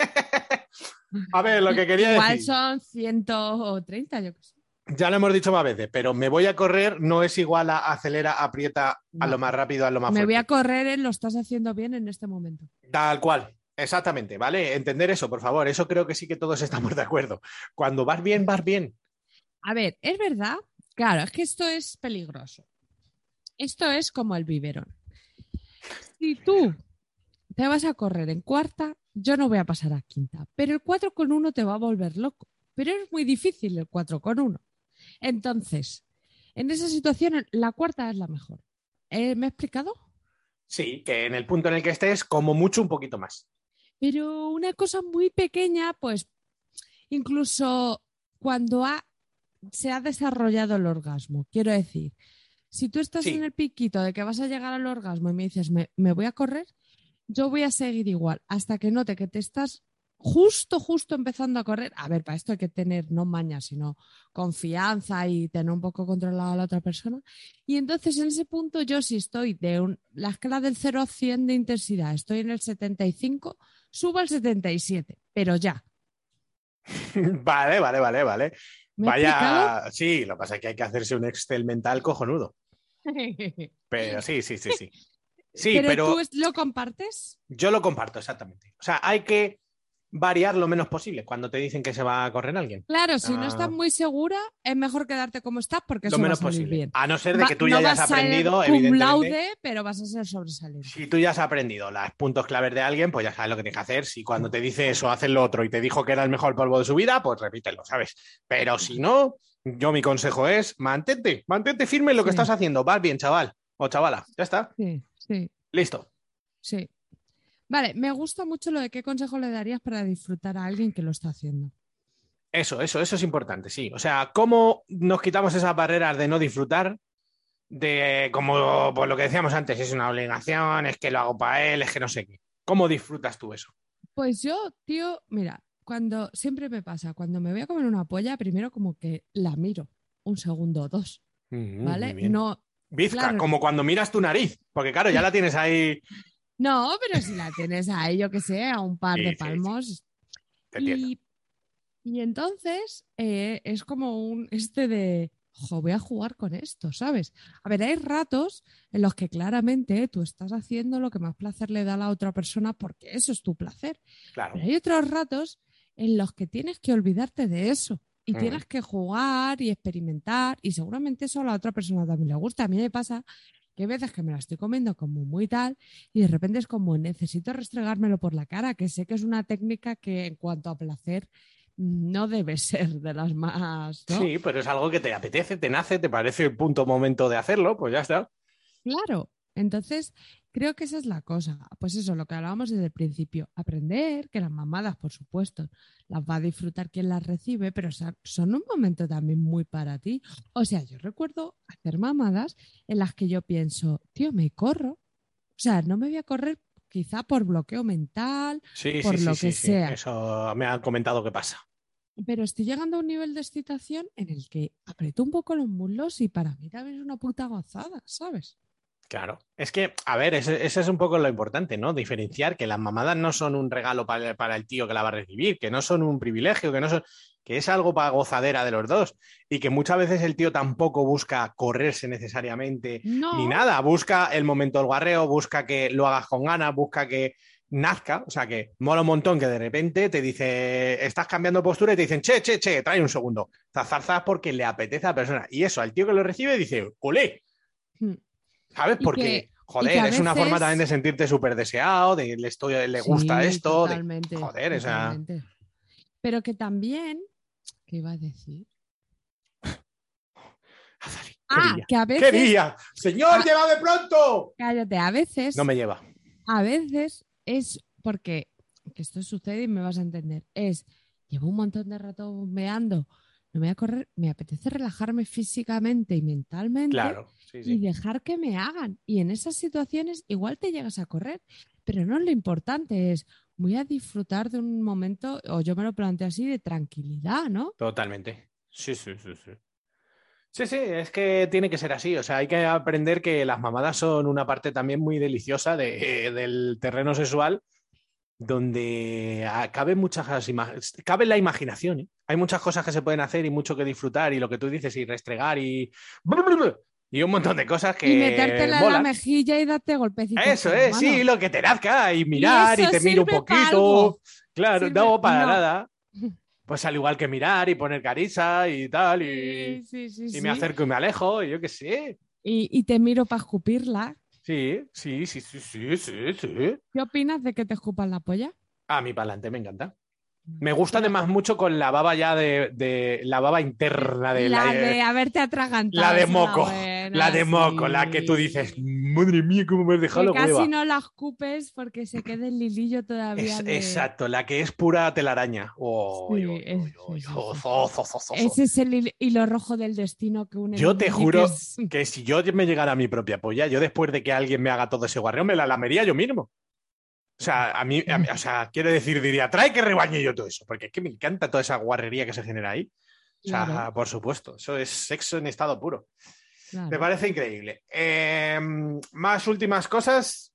A ver, lo que quería Igual decir. son ciento treinta, yo qué sé. Ya lo hemos dicho más veces, pero me voy a correr no es igual a acelera, aprieta a No. lo más rápido, a lo más Me fuerte. voy a correr, en lo estás haciendo bien en este momento. Tal cual, exactamente, ¿vale? Entender eso, por favor. Eso creo que sí que todos estamos de acuerdo. Cuando vas bien, vas bien. A ver, es verdad, claro, es que esto es peligroso. Esto es como el biberón. Si tú te vas a correr en cuarta, yo no voy a pasar a quinta, pero el cuatro con uno te va a volver loco. Pero es muy difícil el cuatro con uno. Entonces, en esa situación, la cuarta es la mejor. ¿Eh, ¿Me he explicado? Sí, que en el punto en el que estés, como mucho, un poquito más. Pero una cosa muy pequeña, pues incluso cuando ha, se ha desarrollado el orgasmo, quiero decir, si tú estás Sí. en el piquito de que vas a llegar al orgasmo y me dices, me, me voy a correr, yo voy a seguir igual hasta que note que te estás justo, justo empezando a correr. A ver, para esto hay que tener no maña, sino confianza y tener un poco controlado a la otra persona. Y entonces en ese punto yo si estoy de un- la escala del cero a cien de intensidad, estoy en el setenta y cinco, subo al setenta y siete, pero ya. Vale, vale, vale, vale. ¿Me he Vaya, sí, lo que pasa es que hay que hacerse un Excel mental cojonudo. Pero sí, sí, sí, sí. Sí, pero, pero, tú es- lo compartes. yo lo comparto, exactamente. O sea, hay que variar lo menos posible cuando te dicen que se va a correr alguien. Claro, si Ah. no estás muy segura, es mejor quedarte como estás porque Lo eso va a menos salir posible. bien. A no ser de Va- que tú no ya hayas vas a ser aprendido, cum evidentemente. laude, pero vas a ser sobresaliente. Si tú ya has aprendido los puntos claves de alguien, pues ya sabes lo que tienes que hacer. Si cuando te dice eso, haces lo otro y te dijo que era el mejor polvo de su vida, pues repítelo, ¿sabes? Pero si no, yo mi consejo es mantente, mantente firme en lo que Sí. estás haciendo. Vas bien, chaval o chavala. Ya está. Sí, sí, Listo. sí. Vale, me gusta mucho lo de qué consejo le darías para disfrutar a alguien que lo está haciendo. Eso, eso, eso es importante, sí. O sea, ¿cómo nos quitamos esas barreras de no disfrutar? De como por lo que decíamos antes, es una obligación, es que lo hago para él, es que no sé qué. ¿Cómo disfrutas tú eso? Pues yo, tío, mira, cuando siempre me pasa, cuando me voy a comer una polla, primero como que la miro un segundo o dos. Mm, ¿vale? muy bien. No, Bizca, claro. como cuando miras tu nariz, porque claro, ya la tienes ahí. no, pero si la tienes ahí, yo que sé, a un par Sí, de sí, palmos. Te entiendo. Y, y entonces eh, es como un este de, jo, voy a jugar con esto, ¿sabes? A ver, hay ratos en los que claramente tú estás haciendo lo que más placer le da a la otra persona porque eso es tu placer. Claro. Pero hay otros ratos en los que tienes que olvidarte de eso y Mm. tienes que jugar y experimentar y seguramente eso a la otra persona también le gusta. A mí me pasa que hay veces que me la estoy comiendo como muy tal y de repente es como necesito restregármelo por la cara, que sé que es una técnica que en cuanto a placer no debe ser de las más, ¿no? Sí, pero es algo que te apetece, te nace, te parece el punto momento de hacerlo, pues ya está. Claro. Entonces, creo que esa es la cosa. Pues eso, lo que hablábamos desde el principio. Aprender que las mamadas, por supuesto, las va a disfrutar quien las recibe, pero son son un momento también muy para ti. O sea, yo recuerdo hacer mamadas en las que yo pienso, tío, me corro. O sea, no me voy a correr quizá por bloqueo mental, Sí, por sí, lo sí, que sí, sí. sea. Eso me han comentado que pasa. Pero estoy llegando a un nivel de excitación en el que aprieto un poco los muslos y para mí también es una puta gozada, ¿sabes? Claro. Es que, a ver, ese, ese es un poco lo importante, ¿no? Diferenciar que las mamadas no son un regalo para, para el tío que la va a recibir, que no son un privilegio, que no son, que es algo para gozadera de los dos. Y que muchas veces el tío tampoco busca correrse necesariamente No, ni nada. Busca el momento del guarreo, busca que lo hagas con ganas, busca que nazca. O sea, que mola un montón que de repente te dice, estás cambiando postura y te dicen, che, che, che, trae un segundo. Zarzazas porque le apetece a la persona. Y eso, al tío que lo recibe dice, olé. Mm. ¿Sabes? Y Porque, que- joder, y que a es una veces- forma también de sentirte súper deseado, de le, estoy, le gusta Sí, esto, de- totalmente, joder, o sea, totalmente. Pero que también, ¿qué iba a decir? Ah, qué día, que a veces, ¡Qué día! ¡Señor, Ah. llévame pronto! cállate, a veces, No me lleva. a veces es porque, que esto sucede y me vas a entender, es, llevo un montón de rato bombeando, no me voy a correr, me apetece relajarme físicamente y mentalmente Claro, sí, y sí. dejar que me hagan. Y en esas situaciones igual te llegas a correr, pero no lo importante es, voy a disfrutar de un momento, o yo me lo planteo así, de tranquilidad, ¿no? Totalmente. Sí, sí, sí, sí. Sí, sí, es que tiene que ser así. O sea, hay que aprender que las mamadas son una parte también muy deliciosa de- del terreno sexual, donde ah, cabe muchas ima- cabe la imaginación, ¿eh? Hay muchas cosas que se pueden hacer y mucho que disfrutar, y lo que tú dices, y restregar, y, y un montón de cosas que Y metértela en la molan. mejilla y darte golpecitos. Eso con la es, sí, mano. lo que te nazca, y mirar, y, eso te miro un sirve pa' poquito. algo. Claro, Sirve- no para no. nada. Pues al igual que mirar y poner carisa y tal, y, Sí, sí, sí, y sí. me acerco y me alejo, y yo qué sé. Y, y te miro para escupirla. Sí, sí, sí, sí, sí, sí, sí. ¿Qué opinas de que te escupan la polla? A mí para adelante me encanta. Me gusta Pero- además mucho con la baba ya de, de- la baba interna de la la, de haberte atragantado. la de esa es la moco. buena, La de moco, sí. la que tú dices, madre mía, cómo me has dejado Que la hueva. casi no la escupes porque se quede el hilillo todavía Es- de... Exacto, la que es pura telaraña. Oh, Sí, oh, es- oh, sí, sí, oh, sí. zo, zo, zo, zo, zo. Ese es el hil- hilo rojo del destino que une. Yo el te mundo y juro que es- que si yo me llegara a mi propia polla, yo después de que alguien me haga todo ese guarreo, me la lamería yo mismo. O sea, a mí, a mí- o sea, quiero decir, diría, trae que rebañe yo todo eso, porque es que me encanta toda esa guarrería que se genera ahí. O sea, Claro. por supuesto, eso es sexo en estado puro. Claro. Me parece increíble. Eh, más últimas cosas.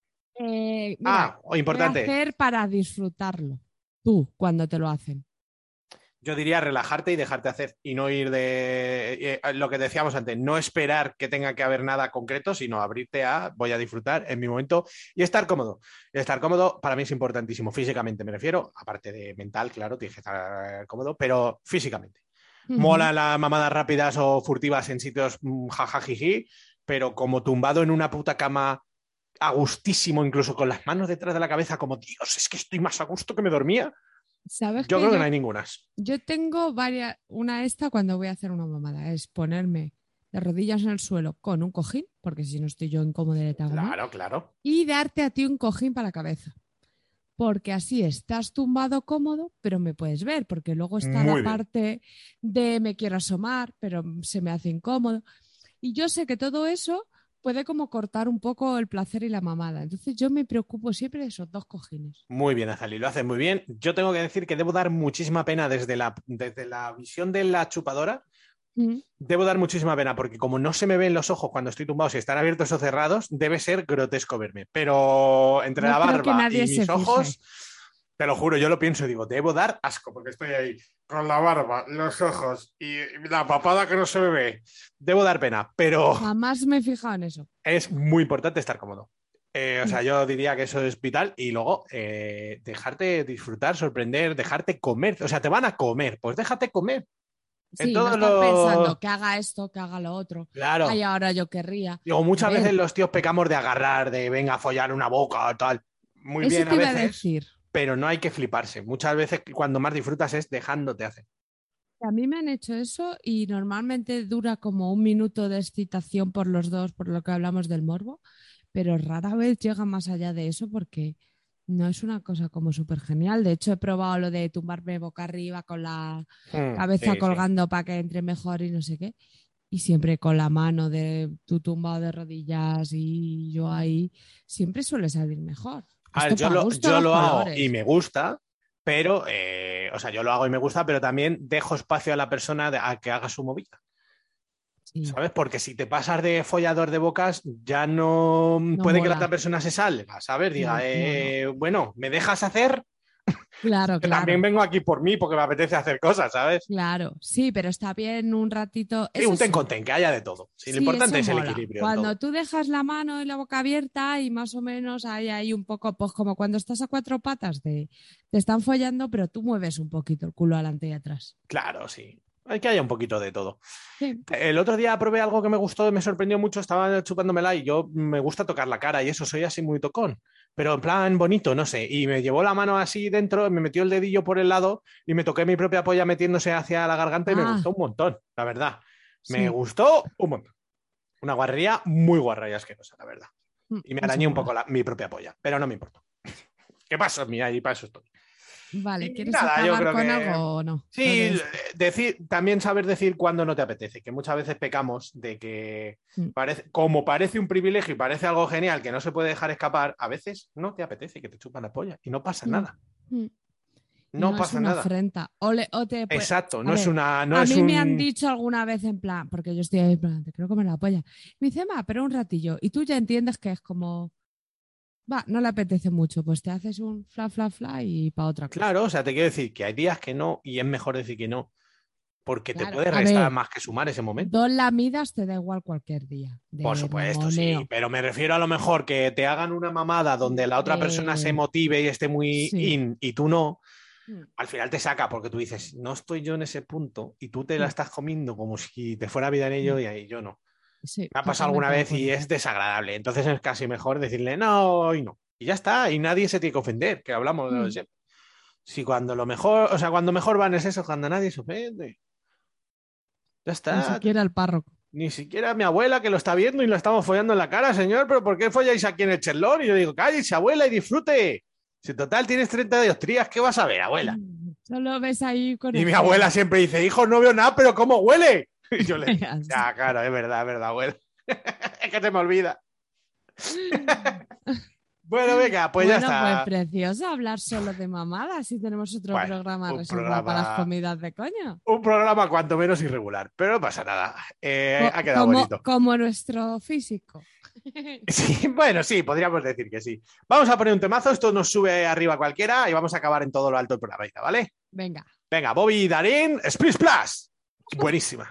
Eh, Ah, mira, importante. ¿qué hacer para disfrutarlo? Tú, cuando te lo hacen. Yo diría relajarte y dejarte hacer y no ir de eh, lo que decíamos antes, no esperar que tenga que haber nada concreto, sino abrirte a voy a disfrutar en mi momento y estar cómodo. Y estar cómodo para mí es importantísimo, físicamente me refiero, aparte de mental, claro, tienes que estar cómodo, pero físicamente. Mola las mamadas rápidas o furtivas en sitios mm, jajajiji, pero como tumbado en una puta cama a gustísimo, incluso con las manos detrás de la cabeza, como Dios, es que estoy más a gusto que me dormía. ¿Sabes Yo que creo que yo, no hay ninguna. yo tengo varias. Una esta cuando voy a hacer una mamada es ponerme de rodillas en el suelo con un cojín, porque si no estoy yo incómoda y le hago mal, Claro, claro. y darte a ti un cojín para la cabeza. Porque así estás tumbado cómodo, pero me puedes ver, porque luego está Muy la bien. parte de me quiero asomar, pero se me hace incómodo. Y yo sé que todo eso puede como cortar un poco el placer y la mamada. Entonces yo me preocupo siempre de esos dos cojines. Muy bien, Azali, lo haces muy bien. Yo tengo que decir que debo dar muchísima pena desde la, desde la visión de la chupadora, Mm. Debo dar muchísima pena porque como no se me ven los ojos cuando estoy tumbado, si están abiertos o cerrados, debe ser grotesco verme. Pero entre No la creo que barba nadie y se mis fije. ojos, te lo juro, yo lo pienso y digo, debo dar asco porque estoy ahí con la barba, los ojos y la papada que no se me ve. Debo dar pena, pero Jamás me he fijado en eso. es muy importante estar cómodo. Eh, o sea, yo diría que eso es vital y luego eh, dejarte disfrutar, sorprender, dejarte comer. O sea, te van a comer, pues déjate comer. En Sí, no todos estar los- pensando que haga esto, que haga lo otro. Claro. Ay, ahora yo querría. Digo, muchas A ver. veces los tíos pecamos de agarrar, de venga a follar una boca o tal. Muy Eso bien te a iba a veces, decir. pero no hay que fliparse. Muchas veces cuando más disfrutas es dejándote hacer. A mí me han hecho eso y normalmente dura como un minuto de excitación por los dos, por lo que hablamos del morbo, pero rara vez llega más allá de eso porque no es una cosa como súper genial. De hecho, he probado lo de tumbarme boca arriba con la Mm, cabeza sí, colgando para que entre mejor y no sé qué. Y siempre con la mano de tu tumbado de rodillas y yo ahí, siempre suele salir mejor. A ver, Esto yo pa' lo, gusto yo los lo hago colores. y me gusta, pero, eh, o sea, yo lo hago y me gusta, pero también dejo espacio a la persona de- a que haga su movida, Sí. ¿sabes? Porque si te pasas de follador de bocas, ya no, No puede que la mola. otra persona se salga, ¿sabes? Diga, No, no, eh, bueno, ¿me dejas hacer? Claro, Que claro. también vengo aquí por mí porque me apetece hacer cosas, ¿sabes? Claro, sí, pero está bien un ratito. Sí, Eso un ten sí. con ten, que haya de todo. Sí, lo Sí, importante eso es el mola. equilibrio. en Cuando todo. tú dejas la mano y la boca abierta y más o menos hay ahí un poco, pues como cuando estás a cuatro patas, de, te están follando, pero tú mueves un poquito el culo adelante y atrás. Claro, sí. Hay que haya un poquito de todo. Sí. El otro día probé algo que me gustó y me sorprendió mucho. Estaba chupándomela y yo me gusta tocar la cara y eso, soy así muy tocón. Pero en plan bonito, no sé. Y me llevó la mano así dentro, me metió el dedillo por el lado y me toqué mi propia polla metiéndose hacia la garganta y me Ah. gustó un montón, la verdad. Me Sí. gustó un montón. Una guarrería muy guarra y asquerosa, la verdad. Mm, Y me eso arañé un mola. poco la- mi propia polla, pero no me importa. ¿Qué pasa, mía? Y para eso estoy. Vale, Y ¿quieres nada, yo acabar creo con que- algo o no? Sí, Lo de- decir, también saber decir cuándo no te apetece, que muchas veces pecamos de que Mm. parece, como parece un privilegio y parece algo genial que no se puede dejar escapar, a veces no te apetece que te chupan la polla y no pasa Mm. nada. Mm. Y No, es pasa una nada. afrenta. O, le- o te, pues, Exacto, a no es ver, una. No a es mí me un- han dicho alguna vez en plan, porque yo estoy ahí en plan, te creo comer la polla. Me dice, ma, pero un ratillo. Y tú ya entiendes que es como, va, no le apetece mucho, pues te haces un fla, fla, fla y para otra cosa. Claro, o sea, te quiero decir que hay días que no y es mejor decir que no, porque Claro, te puede a restar ver, más que sumar ese momento. Dos lamidas te da igual cualquier día. De Por supuesto, sí, mamoneo. pero me refiero a lo mejor que te hagan una mamada donde la otra persona Eh, se motive y esté muy sí. in y tú no. Mm. Al final te saca porque tú dices, no estoy yo en ese punto y tú te la Mm. estás comiendo como si te fuera vida en ello y ahí yo no. Sí, Me ha pasado alguna totalmente vez de y acuerdo. es desagradable. Entonces es casi mejor decirle no y no. Y ya está. Y nadie se tiene que ofender, que hablamos de lo de Mm. siempre. Si cuando lo mejor, o sea, cuando mejor van es eso, cuando nadie se ofende. Ya Ni está. siquiera el párroco. Ni siquiera mi abuela que lo está viendo y lo estamos follando en la cara, señor, pero ¿por qué folláis aquí en el chelón? Y yo digo, cállese, abuela, y disfrute. Si en total tienes treinta dioptrías, ¿qué vas a ver, abuela? Solo ves ahí con Y el mi pelo. abuela siempre dice, hijo, no veo nada, pero ¿cómo huele? Y yo le digo, Sí. ya, claro, es verdad, es verdad, abuela. Es que se me olvida. Bueno, venga, pues bueno, ya está. pues precioso hablar solo de mamadas y tenemos otro Bueno, programa un reservado programa- para las comidas de coño. Un programa cuanto menos irregular, pero no pasa nada. Eh, Co- ha quedado como, bonito. como nuestro físico. Sí, bueno, sí, podríamos decir que sí. Vamos a poner un temazo, esto nos sube arriba cualquiera y vamos a acabar en todo lo alto del programa, ¿vale? Venga. Venga, Bobby y Darín, Splish Splash. Buenísima.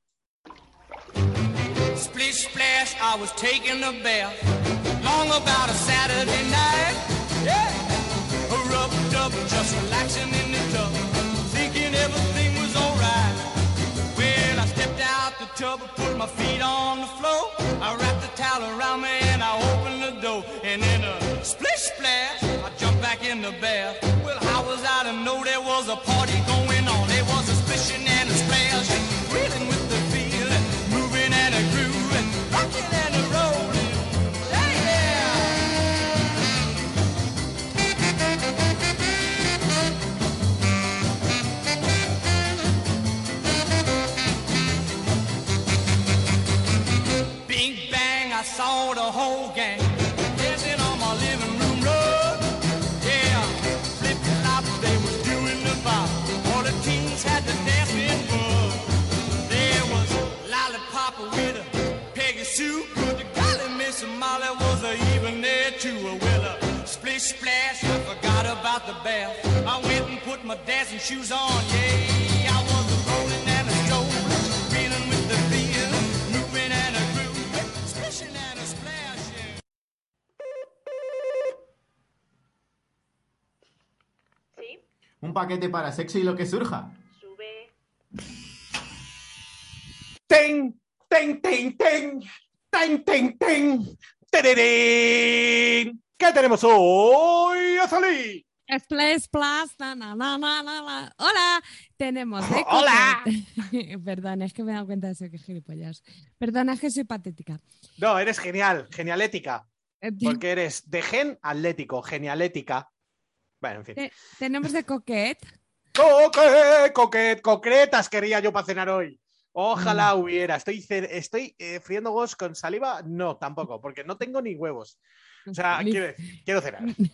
Splish splash, I was taking a bath long about a Saturday night. Yeah, a rub dub, just relaxing in the tub, thinking everything was alright. Well, I stepped out the tub, put my feet on the floor, I wrapped the towel around me and I opened the door, and in a splish splash, I jumped back in the bath. Well, how was I to know there was a party going on? There was a splishing and a splash, reeling with the feeling, moving and a grooving, rocking and a rolling. Hey, yeah! Bing bang, I saw the whole gang dancing on my living room rug. Yeah, flip flop, they was doing the bop. All the teens had the dancing bug. There was splash, I forgot about the bath. I went and put my dancing shoes on, yeah. I was a rolling and a strolling, reeling with the beer, moving and a grooving, splishing and a splashing. ¿Sí? Un paquete para sexo y lo que surja. Sube. ¡Ten! ¡Ten, ten, ten! ¡Ten, ten, ten! ¡Tererín! ¿Qué tenemos hoy, Azalí? Splash Plus, na, na, na, na, na, na. Hola, tenemos de Hola. Coquet. Perdón, es que me he dado cuenta de eso, que gilipollas. Perdona, es que soy patética. No, eres genial, genialética. Eh, Porque eres de gen atlético, genialética. Bueno, en fin. te- tenemos de Coquet. ¡Coquet! ¡Coquet! ¡Concretas quería yo para cenar hoy! Ojalá Mm. hubiera. ¿Estoy, ce- estoy eh, friendo huevos con saliva? No, tampoco, porque no tengo ni huevos. O sea, Ni- quiero decir, quiero cenar. No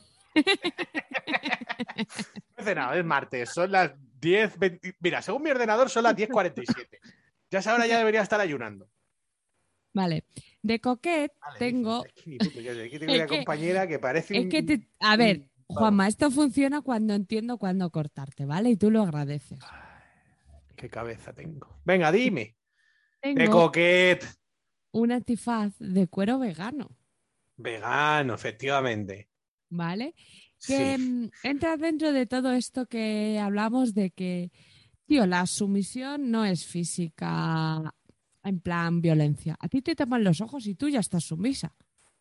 he cenado, es martes, son las diez veinte. Mira, según mi ordenador son las diez cuarenta y siete. Ya esa hora ya debería estar ayunando. Vale, de Coquet Vale, tengo... dice, aquí, puto, yo aquí tengo Es una que- compañera que parece Es un- que, te- a ver, un- Juanma, esto funciona cuando entiendo cuándo cortarte, ¿vale? Y tú lo agradeces. Qué cabeza tengo. Venga, dime. De Tengo Coquet. un antifaz de cuero vegano, Vegano, efectivamente. ¿vale? Que Sí. mm, entra dentro de todo esto que hablamos de que, tío, la sumisión no es física en plan violencia. A ti te tapan los ojos y tú ya estás sumisa.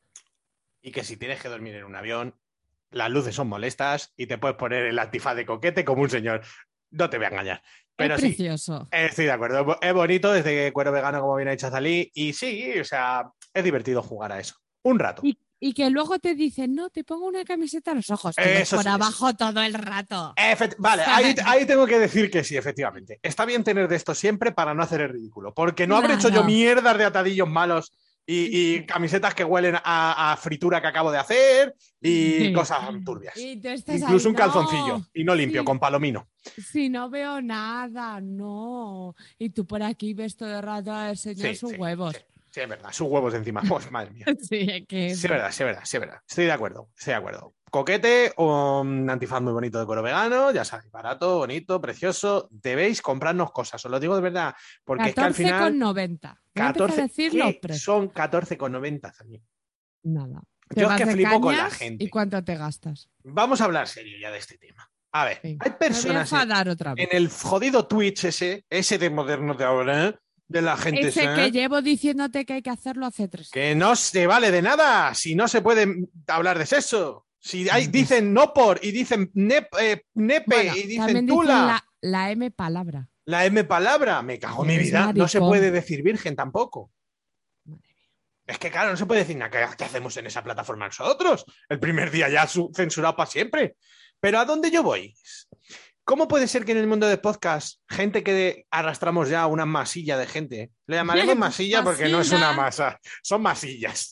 Y que si tienes que dormir en un avión, las luces son molestas y te puedes poner el antifaz de coquete como un señor. No te voy a engañar. Pero es sí, precioso. estoy de acuerdo. Es bo- Es bonito desde cuero vegano, como bien ha dicho Azalí. Y sí, o sea, es divertido jugar a eso. Un rato. Y, y que luego te dicen, no, te pongo una camiseta a los ojos. Tú ves Eso por sí, abajo todo el rato. Efect- Vale, ahí, ahí tengo que decir que sí, efectivamente. Está bien tener de esto siempre para no hacer el ridículo. Porque no habré hecho yo Claro. mierdas de atadillos malos y, y camisetas que huelen a, a fritura que acabo de hacer y Sí. cosas turbias. Y tú estás Incluso ahí, un calzoncillo no, y no limpio, sí. con palomino. Si no veo nada, no. Y tú por aquí ves todo el rato a enseñar Sí, sus sí, huevos. Sí, es verdad, sus huevos encima. Pues, madre mía. Sí, es que Sí, es verdad, sí, es verdad, sí, es verdad. Estoy de acuerdo, estoy de acuerdo. Coquete, un antifaz muy bonito de cuero vegano, ya sabéis, barato, bonito, precioso. Debéis comprarnos cosas, os lo digo de verdad, porque es que al catorce con final noventa. Voy a empezar a catorce decir ¿qué los precios. son catorce con noventa también. Nada. Te Yo es vas que de flipo con la cañas gente. ¿Y cuánto te gastas? Vamos a hablar serio ya de este tema. A ver, Sí. hay Me voy a personas en, enfadar otra vez. en el jodido Twitch ese, ese de moderno de ahora, ¿eh? De la gente Ese esa, que ¿eh? llevo diciéndote que hay que hacerlo hace tres. Que no se vale de nada si no se puede hablar de sexo. Si hay, Pues- dicen no por y dicen nep- eh, nepe Bueno, y dicen también tula. dicen la, la M palabra. La M palabra, me cago en mi Eres vida. No se maricón. puede decir virgen tampoco. Madre mía. Es que, claro, no se puede decir nada. ¿Qué, qué hacemos en esa plataforma nosotros? El primer día ya su- censurado para siempre. Pero ¿a dónde yo voy? ¿Cómo puede ser que en el mundo de podcast, gente que arrastramos ya una masilla de gente, le llamaremos masilla porque no es una masa, son masillas.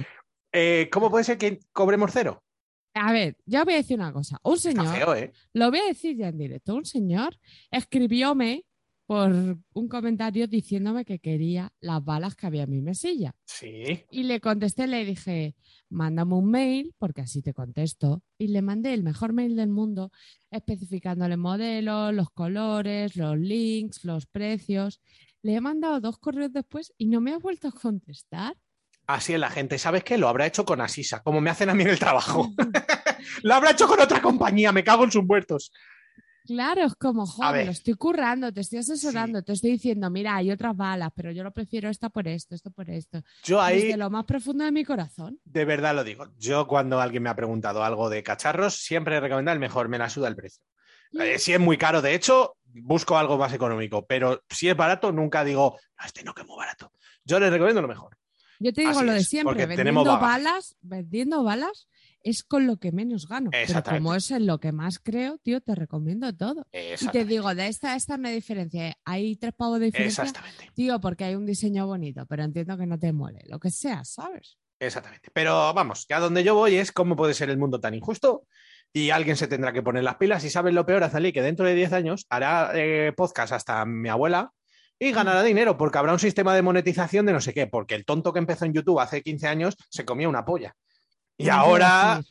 Eh, ¿Cómo puede ser que cobremos cero? A ver, yo voy a decir una cosa. Un Está señor, feo, ¿eh? lo voy a decir ya en directo, un señor escribióme por un comentario diciéndome que quería las balas que había en mi mesilla. Sí. Y le contesté, le dije, mándame un mail, porque así te contesto. Y le mandé el mejor mail del mundo, especificándole modelos, los colores, los links, los precios. Le he mandado dos correos después y no me ha vuelto a contestar. Así es la gente. ¿Sabes qué? Lo habrá hecho con Asisa, como me hacen a mí en el trabajo. Lo habrá hecho con otra compañía, me cago en sus muertos. Claro, es como, A joder, ver. lo estoy currando, te estoy asesorando, te estoy diciendo, mira, hay otras balas, pero yo lo prefiero esta por esto, esto por esto. Yo ahí, Desde lo más profundo de mi corazón. de verdad lo digo. Yo cuando alguien me ha preguntado algo de cacharros, siempre he recomendado el mejor, me la suda el precio. Eh, si es muy caro, de hecho, busco algo más económico, pero si es barato, nunca digo, no, este no, que es muy barato. Yo les recomiendo lo mejor. Yo te digo Así lo de es, siempre, porque vendiendo tenemos bagaje. balas, vendiendo balas es con lo que menos gano. Pero Exactamente. como es en lo que más creo, tío, te recomiendo todo. Y te Exactamente. digo, de esta a esta no hay diferencia. Hay tres pavos de diferencia, Exactamente. tío, porque hay un diseño bonito, pero entiendo que no te mole. Lo que sea, ¿sabes? Exactamente. Pero vamos, que a donde yo voy es cómo puede ser el mundo tan injusto y alguien se tendrá que poner las pilas. Y sabes lo peor, Azalí, que dentro de diez años hará eh, podcast hasta mi abuela y ganará dinero porque habrá un sistema de monetización de no sé qué, porque el tonto que empezó en YouTube hace quince años se comía una polla. Y No ahora, puedo decir.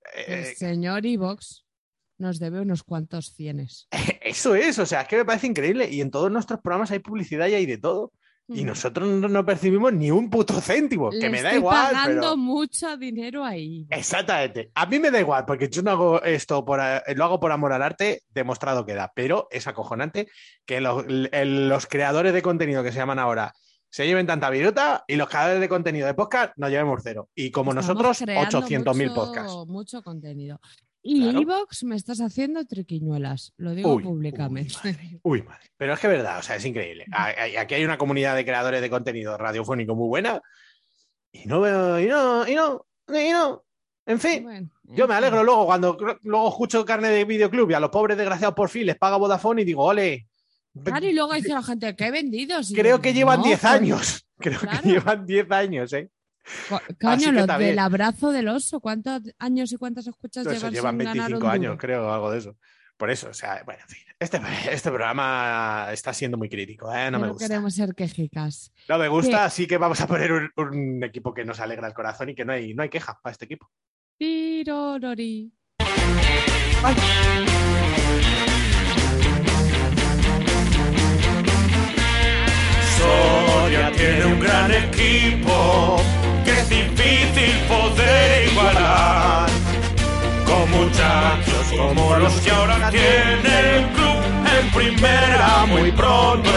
Eh, El señor Ivox nos debe unos cuantos cienes. Eso es, o sea, es que me parece increíble. Y en todos nuestros programas hay publicidad y hay de todo. Y nosotros no, no percibimos ni un puto céntimo, que Le me da estoy igual. pagando Pero... mucho dinero ahí. Exactamente. A mí me da igual, porque yo no hago esto por, lo hago por amor al arte, demostrado queda. Pero es acojonante que los, el, los creadores de contenido que se llaman ahora se lleven tanta viruta y los creadores de contenido de podcast nos llevemos cero. Y como Estamos nosotros, creando ochocientos mil mucho- podcasts. Mucho contenido. Y Claro. Ivox me estás haciendo triquiñuelas, lo digo Uy, públicamente. Uy, madre. Pero es que es verdad, o sea, es increíble. A- a- Aquí hay una comunidad de creadores de contenido radiofónico muy buena y no veo, y no, y no, y no. En fin, Bueno, yo me alegro luego cuando luego escucho carne de videoclub y a los pobres desgraciados por fin les paga Vodafone y digo, ole, Claro, y luego dice la gente, ¿qué he vendido? Si creo que llevan no, diez pues, años. Creo claro. que llevan diez años, ¿eh? co- Así Coño, que lo está bien. del abrazo del oso, ¿cuántos años y cuántas escuchas Eso, llevan llevan sin ganar un veinticinco duro? años, creo, algo de eso. Por eso, o sea, bueno, en fin. Este, este programa está siendo muy crítico, ¿eh? No Que me no gusta. queremos ser quejicas. No me gusta, Que- así que vamos a poner un, un equipo que nos alegra el corazón y que no hay, no hay queja para este equipo. Tirorori. Soria tiene un gran equipo que es difícil poder igualar. Con muchachos como los que ahora tiene el club en primera, muy pronto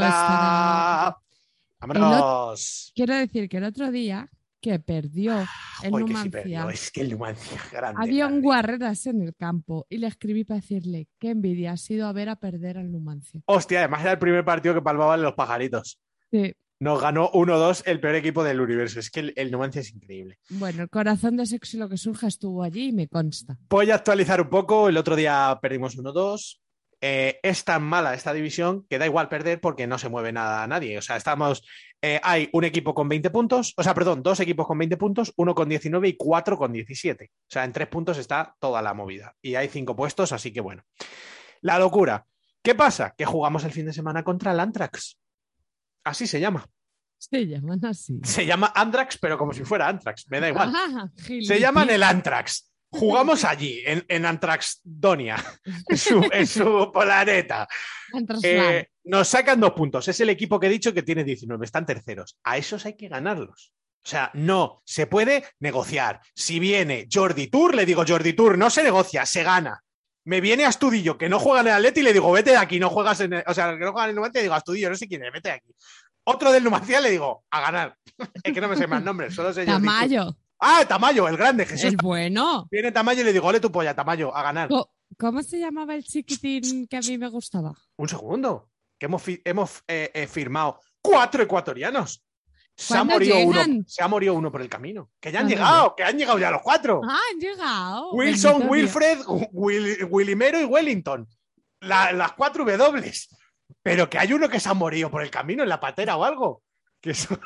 estará. ¡Vámonos! Quiero decir que el otro día que perdió el Joder, que sí Numancia, perdió. Es que el Numancia es grande. había un grande. guarreras en el campo y le escribí para decirle qué envidia ha sido a ver a perder al Numancia. Hostia, además era el primer partido que palmaban los pajaritos. Sí. Nos ganó uno dos el peor equipo del universo. Es que el, el Numancia es increíble. Bueno, el corazón de sexo y lo que surja estuvo allí y me consta. Voy a actualizar un poco. El otro día perdimos uno dos. Eh, es tan mala esta división que da igual perder porque no se mueve nada a nadie. O sea, estamos. Eh, hay un equipo con veinte puntos. O sea, perdón, dos equipos con veinte puntos, uno con diecinueve y cuatro con diecisiete. O sea, en tres puntos está toda la movida. Y hay cinco puestos, así que bueno. La locura. ¿Qué pasa? Que jugamos el fin de semana contra el Antrax. Así se llama. Se llaman así. Se llama Antrax, pero como si fuera Antrax. Me da igual. Ah, Se gilipi. llaman el Antrax. Jugamos allí, en, en Antraxdonia, en su, en su planeta. Antraxland. Eh, nos sacan dos puntos. Es el equipo que he dicho que tiene diecinueve. Están terceros. A esos hay que ganarlos. O sea, no se puede negociar. Si viene Jordi Tour, le digo, Jordi Tour, no se negocia, se gana. Me viene Astudillo, que no juega en el Atleti, y le digo, vete de aquí, no juegas en el... O sea, que no juega en el Numancia, le digo, Astudillo, no sé quién es, vete de aquí. Otro del Numancia le digo, a ganar. Es que no me sé más nombres, solo sé Jordi Tour. Tamayo. Ah, Tamayo, el grande, Jesús. El bueno. Viene Tamayo y le digo, ole tu polla, Tamayo, a ganar. Co- ¿Cómo se llamaba el chiquitín que a mí me gustaba? Un segundo, que hemos, fi- hemos eh, eh, firmado cuatro ecuatorianos. Se ha, ¿Cuándo morido uno, llegan? se ha morido uno por el camino. Que ya han ¿Cuándo llegado, que han llegado ya los cuatro. Ah, han llegado. Wilson, Bendito Wilfred, Will- Willimero y Wellington. La- las cuatro W. Pero que hay uno que se ha morido por el camino en la patera o algo. Que, so-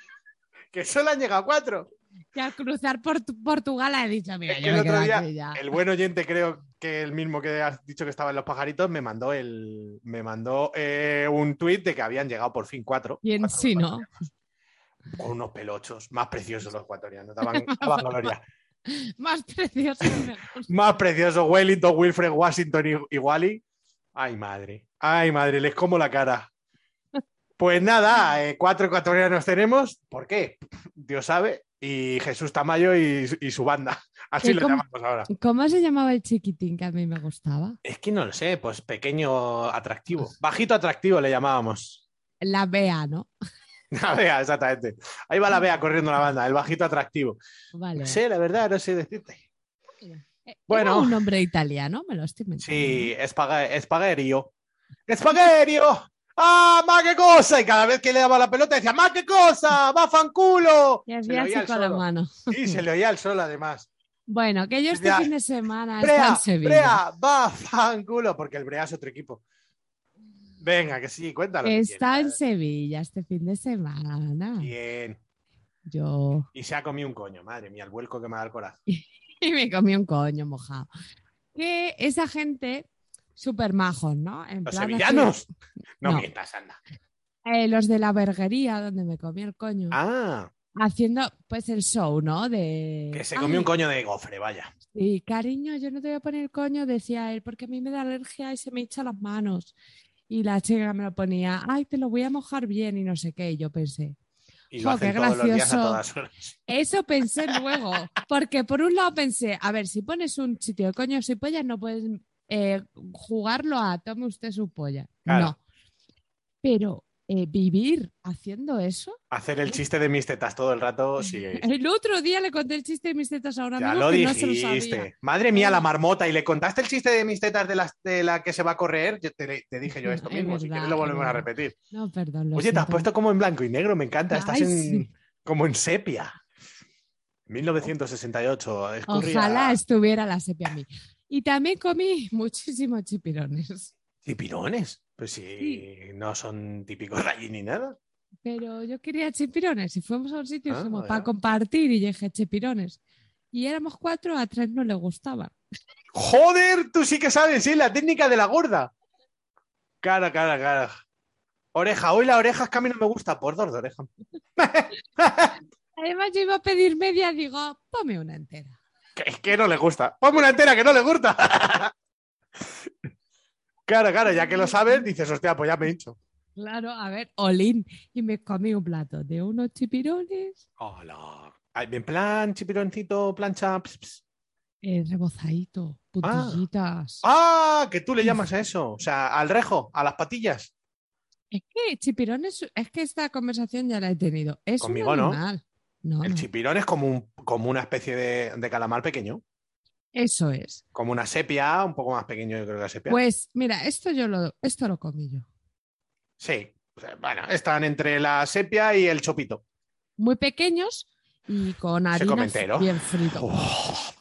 que solo han llegado cuatro. Dios. Que al cruzar por Portugal he dicho, mira, Es yo que me el otro quedo día, aquí ya. el buen oyente, creo que el mismo que has dicho que estaba en los pajaritos, me mandó el me mandó eh, un tuit de que habían llegado por fin cuatro. Y en cuatro sí, ¿no? ecuatorianos. Con unos pelochos más preciosos los ecuatorianos. Daban, daban gloria. Más precioso. mejor. Más preciosos Wellington, Wilfred, Washington y, y Wally. Ay, madre. Ay, madre, les como la cara. Pues nada, eh, cuatro ecuatorianos tenemos. ¿Por qué? Dios sabe. Y Jesús Tamayo y, y su banda. Así ¿Qué lo com- llamamos ahora. ¿Cómo se llamaba el chiquitín que a mí me gustaba? Es que no lo sé, pues pequeño atractivo. Bajito atractivo le llamábamos. La Bea, ¿no? La Bea, exactamente. Ahí va la Bea corriendo la banda, el bajito atractivo. Vale. No sé, la verdad, no sé decirte. Eh, Bueno. era un nombre italiano, me lo estoy inventando. Sí, Spaghe- Spagherio. ¡Spagherio! ¡Ah, ma qué cosa! Y cada vez que le daba la pelota decía, ¡ma qué cosa! ¡Va fanculo! Y Se hacía le así oía el con la solo. mano. Sí, se le oía el sol además. Bueno, que yo este Ya. fin de semana está Brea, en Sevilla. Brea, va fanculo, porque el Brea es otro equipo. Venga, que sí, cuéntalo. que Está en quieras. Sevilla este fin de semana. Bien. Yo. Y se ha comido un coño, madre mía, el vuelco que me da el corazón. Y me comí un coño mojado. Que esa gente, súper majos, ¿no? En ¿Los plan así- sevillanos? No, No. mientas, anda. Eh, los de la berguería, donde me comí el coño. Ah, haciendo pues el show, ¿no? De... Que se Ay, comió un coño de gofre, vaya. sí, cariño, yo no te voy a poner coño, decía él, porque a mí me da alergia y se me hincha las manos. Y la chica me lo ponía, ay, te lo voy a mojar bien y no sé qué. Y yo pensé, Y lo jo, qué hacen todos los días a gracioso. todas horas. Eso pensé luego, porque por un lado pensé, a ver, si pones un sitio de coños y pollas, no puedes eh, jugarlo a tome usted su polla. Claro. No. Pero eh, vivir haciendo eso. Hacer el chiste de mis tetas todo el rato, sí. El otro día le conté el chiste de mis tetas a un Ya amigo lo que no se lo sabía. dijiste. Madre mía, la marmota. ¿Y le contaste el chiste de mis tetas de, las, de la que se va a correr? Yo te, te dije yo esto Es mismo. verdad, si quieres lo volvemos es a verdad. repetir. No, perdón. Lo Oye, te has siento. puesto como en blanco y negro. Me encanta. Estás Ay, en, sí. como en sepia. mil novecientos sesenta y ocho. Escurría... Ojalá estuviera la sepia a mí. Y también comí muchísimos chipirones. ¿Chipirones? Pues sí, Sí. no son típicos de allí ni nada. Pero yo quería chipirones y fuimos a un sitio Ah, dijimos, ya. para compartir y dije chipirones. Y éramos cuatro, a tres no le gustaban. ¡Joder! Tú sí que sabes, sí, la técnica de la gorda. Cara, cara, cara. Oreja. Hoy la oreja es que a mí no me gusta. Por dos de oreja. Además yo iba a pedir media, digo, ponme una entera. Que, que no le gusta. Ponme una entera que no le gusta. Claro, claro, ya que lo sabes, dices, hostia, pues ya me he hecho. Claro, a ver, olín. Y me comí un plato de unos chipirones Hola. Ay, en plan, chipironcito, plancha. ps, ps. eh, rebozadito, puntillitas. Ah, que tú le llamas a eso. O sea, al rejo, a las patillas. Es que chipirones, es que esta conversación ya la he tenido. Es Conmigo un no. animal. No, El no. chipirón es como, un, como una especie de, de calamar pequeño. Eso es. Como una sepia, un poco más pequeño, yo creo que la sepia. Pues mira, esto yo lo, esto lo comí yo. Sí. O sea, bueno, están entre la sepia y el chopito. Muy pequeños y con Se harina come entero. bien frito. Oh.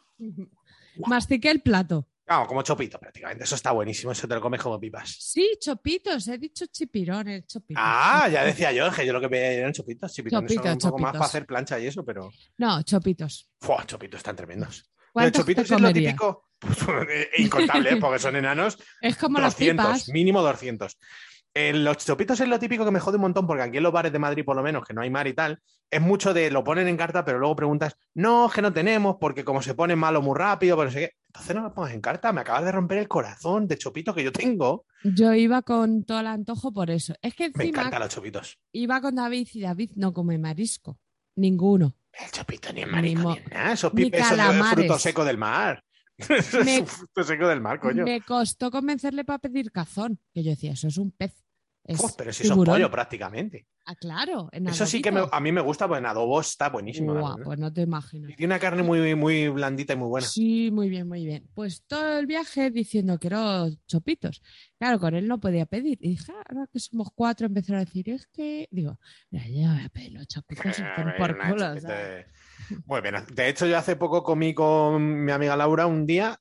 Mastiqué el plato. Claro, como chopito prácticamente. Eso está buenísimo. Eso te lo comes como pipas. Sí, chopitos, he dicho chipirones, chopitos. Ah, ya decía yo, que yo lo que veía eran chopitos. Chipirones Chopito, son un poco más chopitos. para hacer plancha y eso, pero... No, chopitos. ¡Fua! Chopitos están tremendos. Los ¿Cuántos chopitos te es lo comerías? típico... Incontable, ¿eh? Porque son enanos. Es como doscientos, las pipas. mínimo doscientos. Eh, los chopitos es lo típico que me jode un montón, porque aquí en los bares de Madrid, por lo menos, que no hay mar y tal, es mucho de lo ponen en carta, pero luego preguntas, no, es que no tenemos, porque como se pone malo muy rápido, pero no sé qué. Entonces no lo pongas en carta, me acabas de romper el corazón de chopito que yo tengo. Yo iba con todo el antojo por eso. Es que Me encima encantan los chopitos. iba con David y David no come marisco. Ninguno. El chopito ni en Ni marisco mo- ni en nada, eso, ni pi- eso es calamares. fruto seco del mar. Eso Me- es un fruto seco del mar, coño. Me costó convencerle para pedir cazón. Que yo decía, eso es un pez. Es Uf, pero si eso es tiburón. pollo prácticamente. Ah, claro. En Eso sí que me- adobito. a mí me gusta, pues en adobo está buenísimo. la Guau, verdad. pues no te imaginas. Y tiene una carne muy, muy blandita y muy buena. Sí, muy bien, muy bien. Pues todo el viaje diciendo quiero chopitos. Claro, con él no podía pedir. Y dije, ah, ahora que somos cuatro, empezaron a decir, es que, digo, mira, yo voy a pedir los chopitos y por, por Una culo, chopita ¿sabes? de- Muy bien. De hecho, yo hace poco comí con mi amiga Laura un día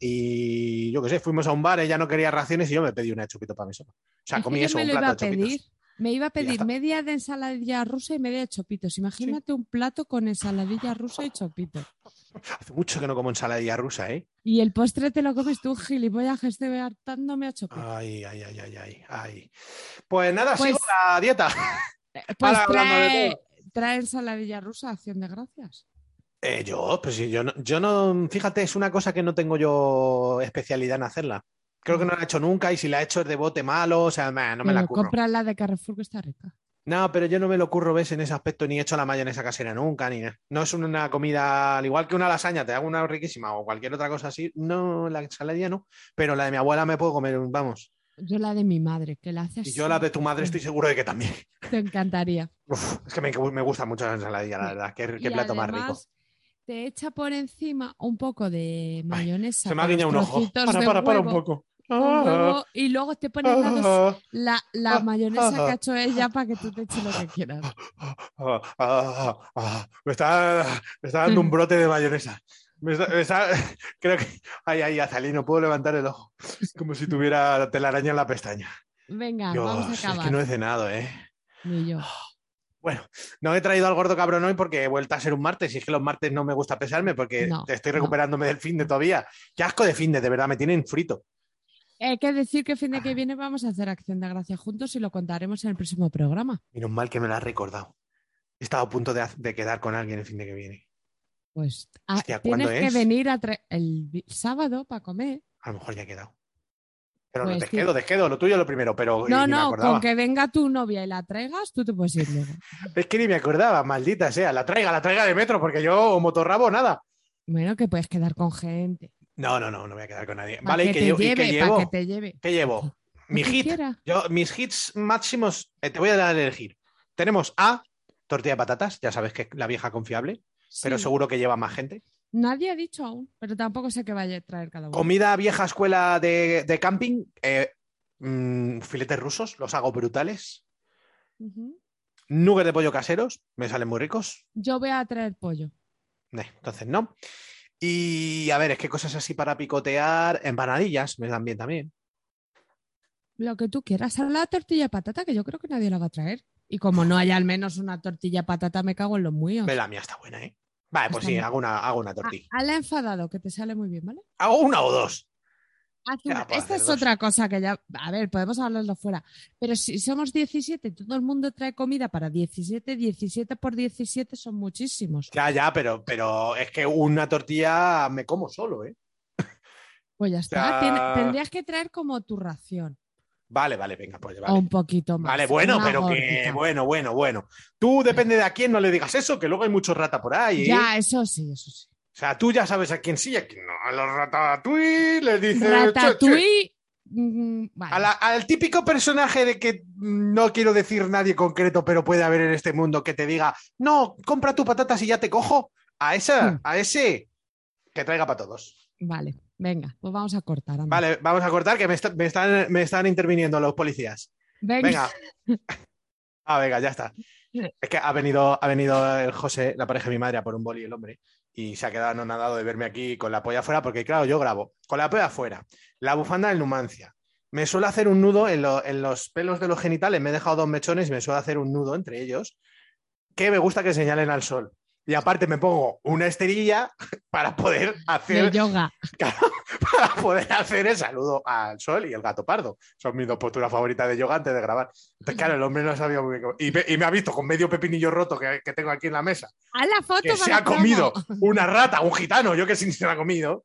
y yo qué sé, fuimos a un bar, ella no quería raciones y yo me pedí una chupito para mí sola. O sea, Es que comí yo eso, me un lo iba plato a de chopitos. pedir. Me iba a ya pedir está. media de ensaladilla rusa y media de chopitos. Imagínate un plato con ensaladilla rusa y chopitos. Hace mucho que no como ensaladilla rusa, ¿eh? Y el postre te lo comes tú, gilipollas, que estoy hartándome a chopitos. Ay, ay, ay, ay, ay, ay. Pues nada, Pues- sigo la dieta. Pues ahora hablando de trae, todo. trae ensaladilla rusa, acción de gracias. Eh, yo, pues sí, yo no, yo no, fíjate, es una cosa que no tengo yo especialidad en hacerla. Creo que no la he hecho nunca y si la he hecho es de bote malo, o sea, nah, no me la Pero curro. compra la de Carrefour que está rica. No, pero yo no me lo curro, ves, en ese aspecto, ni he hecho la mayonesa casera nunca, ni nada. No es una comida, al igual que una lasaña, te hago una riquísima o cualquier otra cosa así, no, la ensaladilla no, pero la de mi abuela me puedo comer, vamos. Yo la de mi madre, que la hace Y así. yo la de tu madre estoy seguro de que también. Te encantaría. Uf, es que me, me gusta mucho la ensaladilla, la verdad. Qué, qué Y plato más rico. además, te echa por encima un poco de mayonesa. Se me ha con los guiñado un ojo. trocitos Para, de para, para un huevo, poco. con Ah, huevo, y luego te pone al lado ah, la, la ah, mayonesa ah. que ha hecho ella para que tú te eches lo que quieras. ah, ah, ah, ah. Me está, me está dando un brote de mayonesa. Me está- me está- creo que. Ay, ay, Azalí, no puedo levantar el ojo. Como si tuviera telaraña en la pestaña. Venga, Dios, vamos a es acabar. que no he cenado, ¿eh? Ni yo. Bueno, no he traído al gordo cabrón hoy porque he vuelto a ser un martes y es que los martes no me gusta pesarme porque No, estoy recuperándome del fin de todavía. Qué asco de fin de, de verdad, me tienen frito. Hay que decir que el fin de que viene vamos a hacer Acción de Gracia juntos y lo contaremos en el próximo programa. Menos mal que me lo has recordado. He estado a punto de, de quedar con alguien el fin de que viene. Pues ah, Hostia, tienes ¿cuándo que es? venir a tra- el vi- sábado para comer. A lo mejor ya he quedado. Pero Pues no, sí. desquedo, desquedo, lo tuyo lo primero, pero No, ni me no, acordaba. con que venga tu novia y la traigas, tú te puedes ir luego. Es que ni me acordaba, maldita sea. La traiga, la traiga de metro, porque yo o motorrabo nada. Bueno, que puedes quedar con gente. No, no, no, no voy a quedar con nadie. Pa' Vale, que ¿y qué, te llevo? ¿Y lleve, qué pa' llevo? que te lleve. ¿Qué llevo? Mi Lo que hit. quiera. Yo, mis hits máximos, eh, te voy a dar a elegir. Tenemos A, tortilla de patatas, ya sabes que es la vieja confiable, pero Sí. seguro que lleva más gente. Nadie ha dicho aún, pero tampoco sé qué vaya a traer cada uno. Comida vieja escuela de, de camping, eh, mm, filetes rusos, los hago brutales. Ujú. Nuggets de pollo caseros, me salen muy ricos. Yo voy a traer pollo. Eh, entonces no. Y a ver, es que cosas así para picotear, empanadillas, me dan bien también. Lo que tú quieras. Haz la tortilla de patata, que yo creo que nadie la va a traer. Y como no hay al menos una tortilla de patata, me cago en los míos. Ve, la mía está buena, ¿eh? Vale, pues Está sí, bien. hago una, hago una tortilla. Ah, Hazla enfadado, que te sale muy bien, ¿vale? Hago una o dos. Haz Ya, una. puedo Esta hacer es dos. otra cosa que ya. A ver, podemos hablarlo fuera. Pero si somos diecisiete y todo el mundo trae comida para diecisiete, diecisiete por diecisiete son muchísimos. Ya, ya, pero, pero es que una tortilla me como solo, ¿eh? Pues ya está. Ya. Tiene- tendrías que traer como tu ración. Vale, vale, venga, pues O vale. un poquito más. Vale, bueno, una pero que, gordita. bueno, bueno, bueno. Tú depende de a quién no le digas eso, que luego hay muchos rata por ahí. ¿eh? Ya, eso sí, eso sí. O sea, tú ya sabes a quién sí y a quién no. A los ratatouille les dices... Ratatouille. mm, vale. A la- al típico personaje de que mm, no quiero decir nadie concreto, pero puede haber en este mundo que te diga, no, compra tu patatas y ya te cojo. A esa, Mm. a ese, que traiga para todos. Vale, venga, pues vamos a cortar. anda. Vale, vamos a cortar que me, está- me están, me están interviniendo los policías. Venga. Venga. Ah, venga, ya está. Es que ha venido, ha venido el José, la pareja de mi madre, a por un boli el hombre, y se ha quedado anonadado de verme aquí con la polla afuera, porque claro, yo grabo con la polla afuera, la bufanda del Numancia. Me suelo hacer un nudo en, lo- en los pelos de los genitales, me he dejado dos mechones y me suelo hacer un nudo entre ellos, que me gusta que señalen al sol. Y aparte me pongo una esterilla para poder hacer De yoga. para poder hacer el saludo al sol y el gato pardo. Son mis dos posturas favoritas de yoga antes de grabar. Entonces, claro, el hombre no sabía muy bien cómo- Y, me- y me ha visto con medio pepinillo roto que, que tengo aquí en la mesa, Haz la foto que para se ha el promo. comido una rata, un gitano, yo que sí se la ha comido.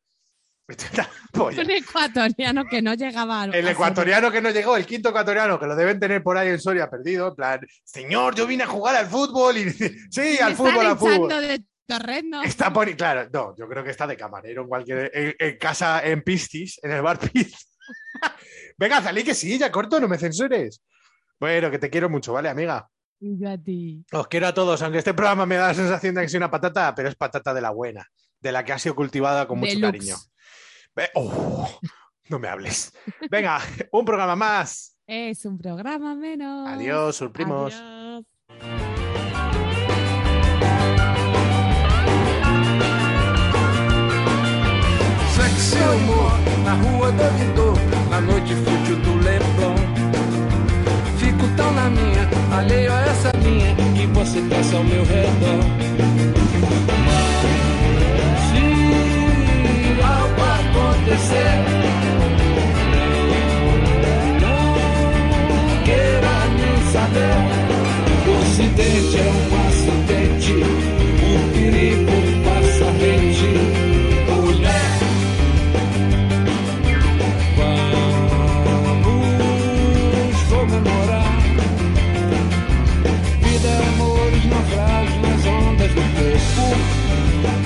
Polla. Un ecuatoriano que no llegaba a- El a ecuatoriano que no llegó, el quinto ecuatoriano, que lo deben tener por ahí en Soria perdido, en plan, señor, yo vine a jugar al fútbol y dice, sí, Me al fútbol, están al fútbol. echando de terreno. Está poni- claro, no, yo creo que está de camarero en cualquier en, en casa en Pistis, en el bar Pistis. Venga, salí que sí, ya corto, no me censures. Bueno, que te quiero mucho, ¿vale, amiga? Y yo a ti. Os quiero a todos, aunque este programa me da la sensación de que soy una patata, pero es patata de la buena, de la que ha sido cultivada con mucho Deluxe. cariño. Ve- oh, no me hables. Venga, un programa más. Es un programa menos. Adiós, sus primos. Adiós. Sexy humor na rua do Vitor, na noite fútil do Leblon. Fico tão na minha, alheio a essa linha, e você passa ao meu redor. Se algo acontecer, não queira nem saber. O acidente é um acidente, o perigo passa rente. Mulher, vamos comemorar. Vida, amores, naufrágios nas ondas do corpo.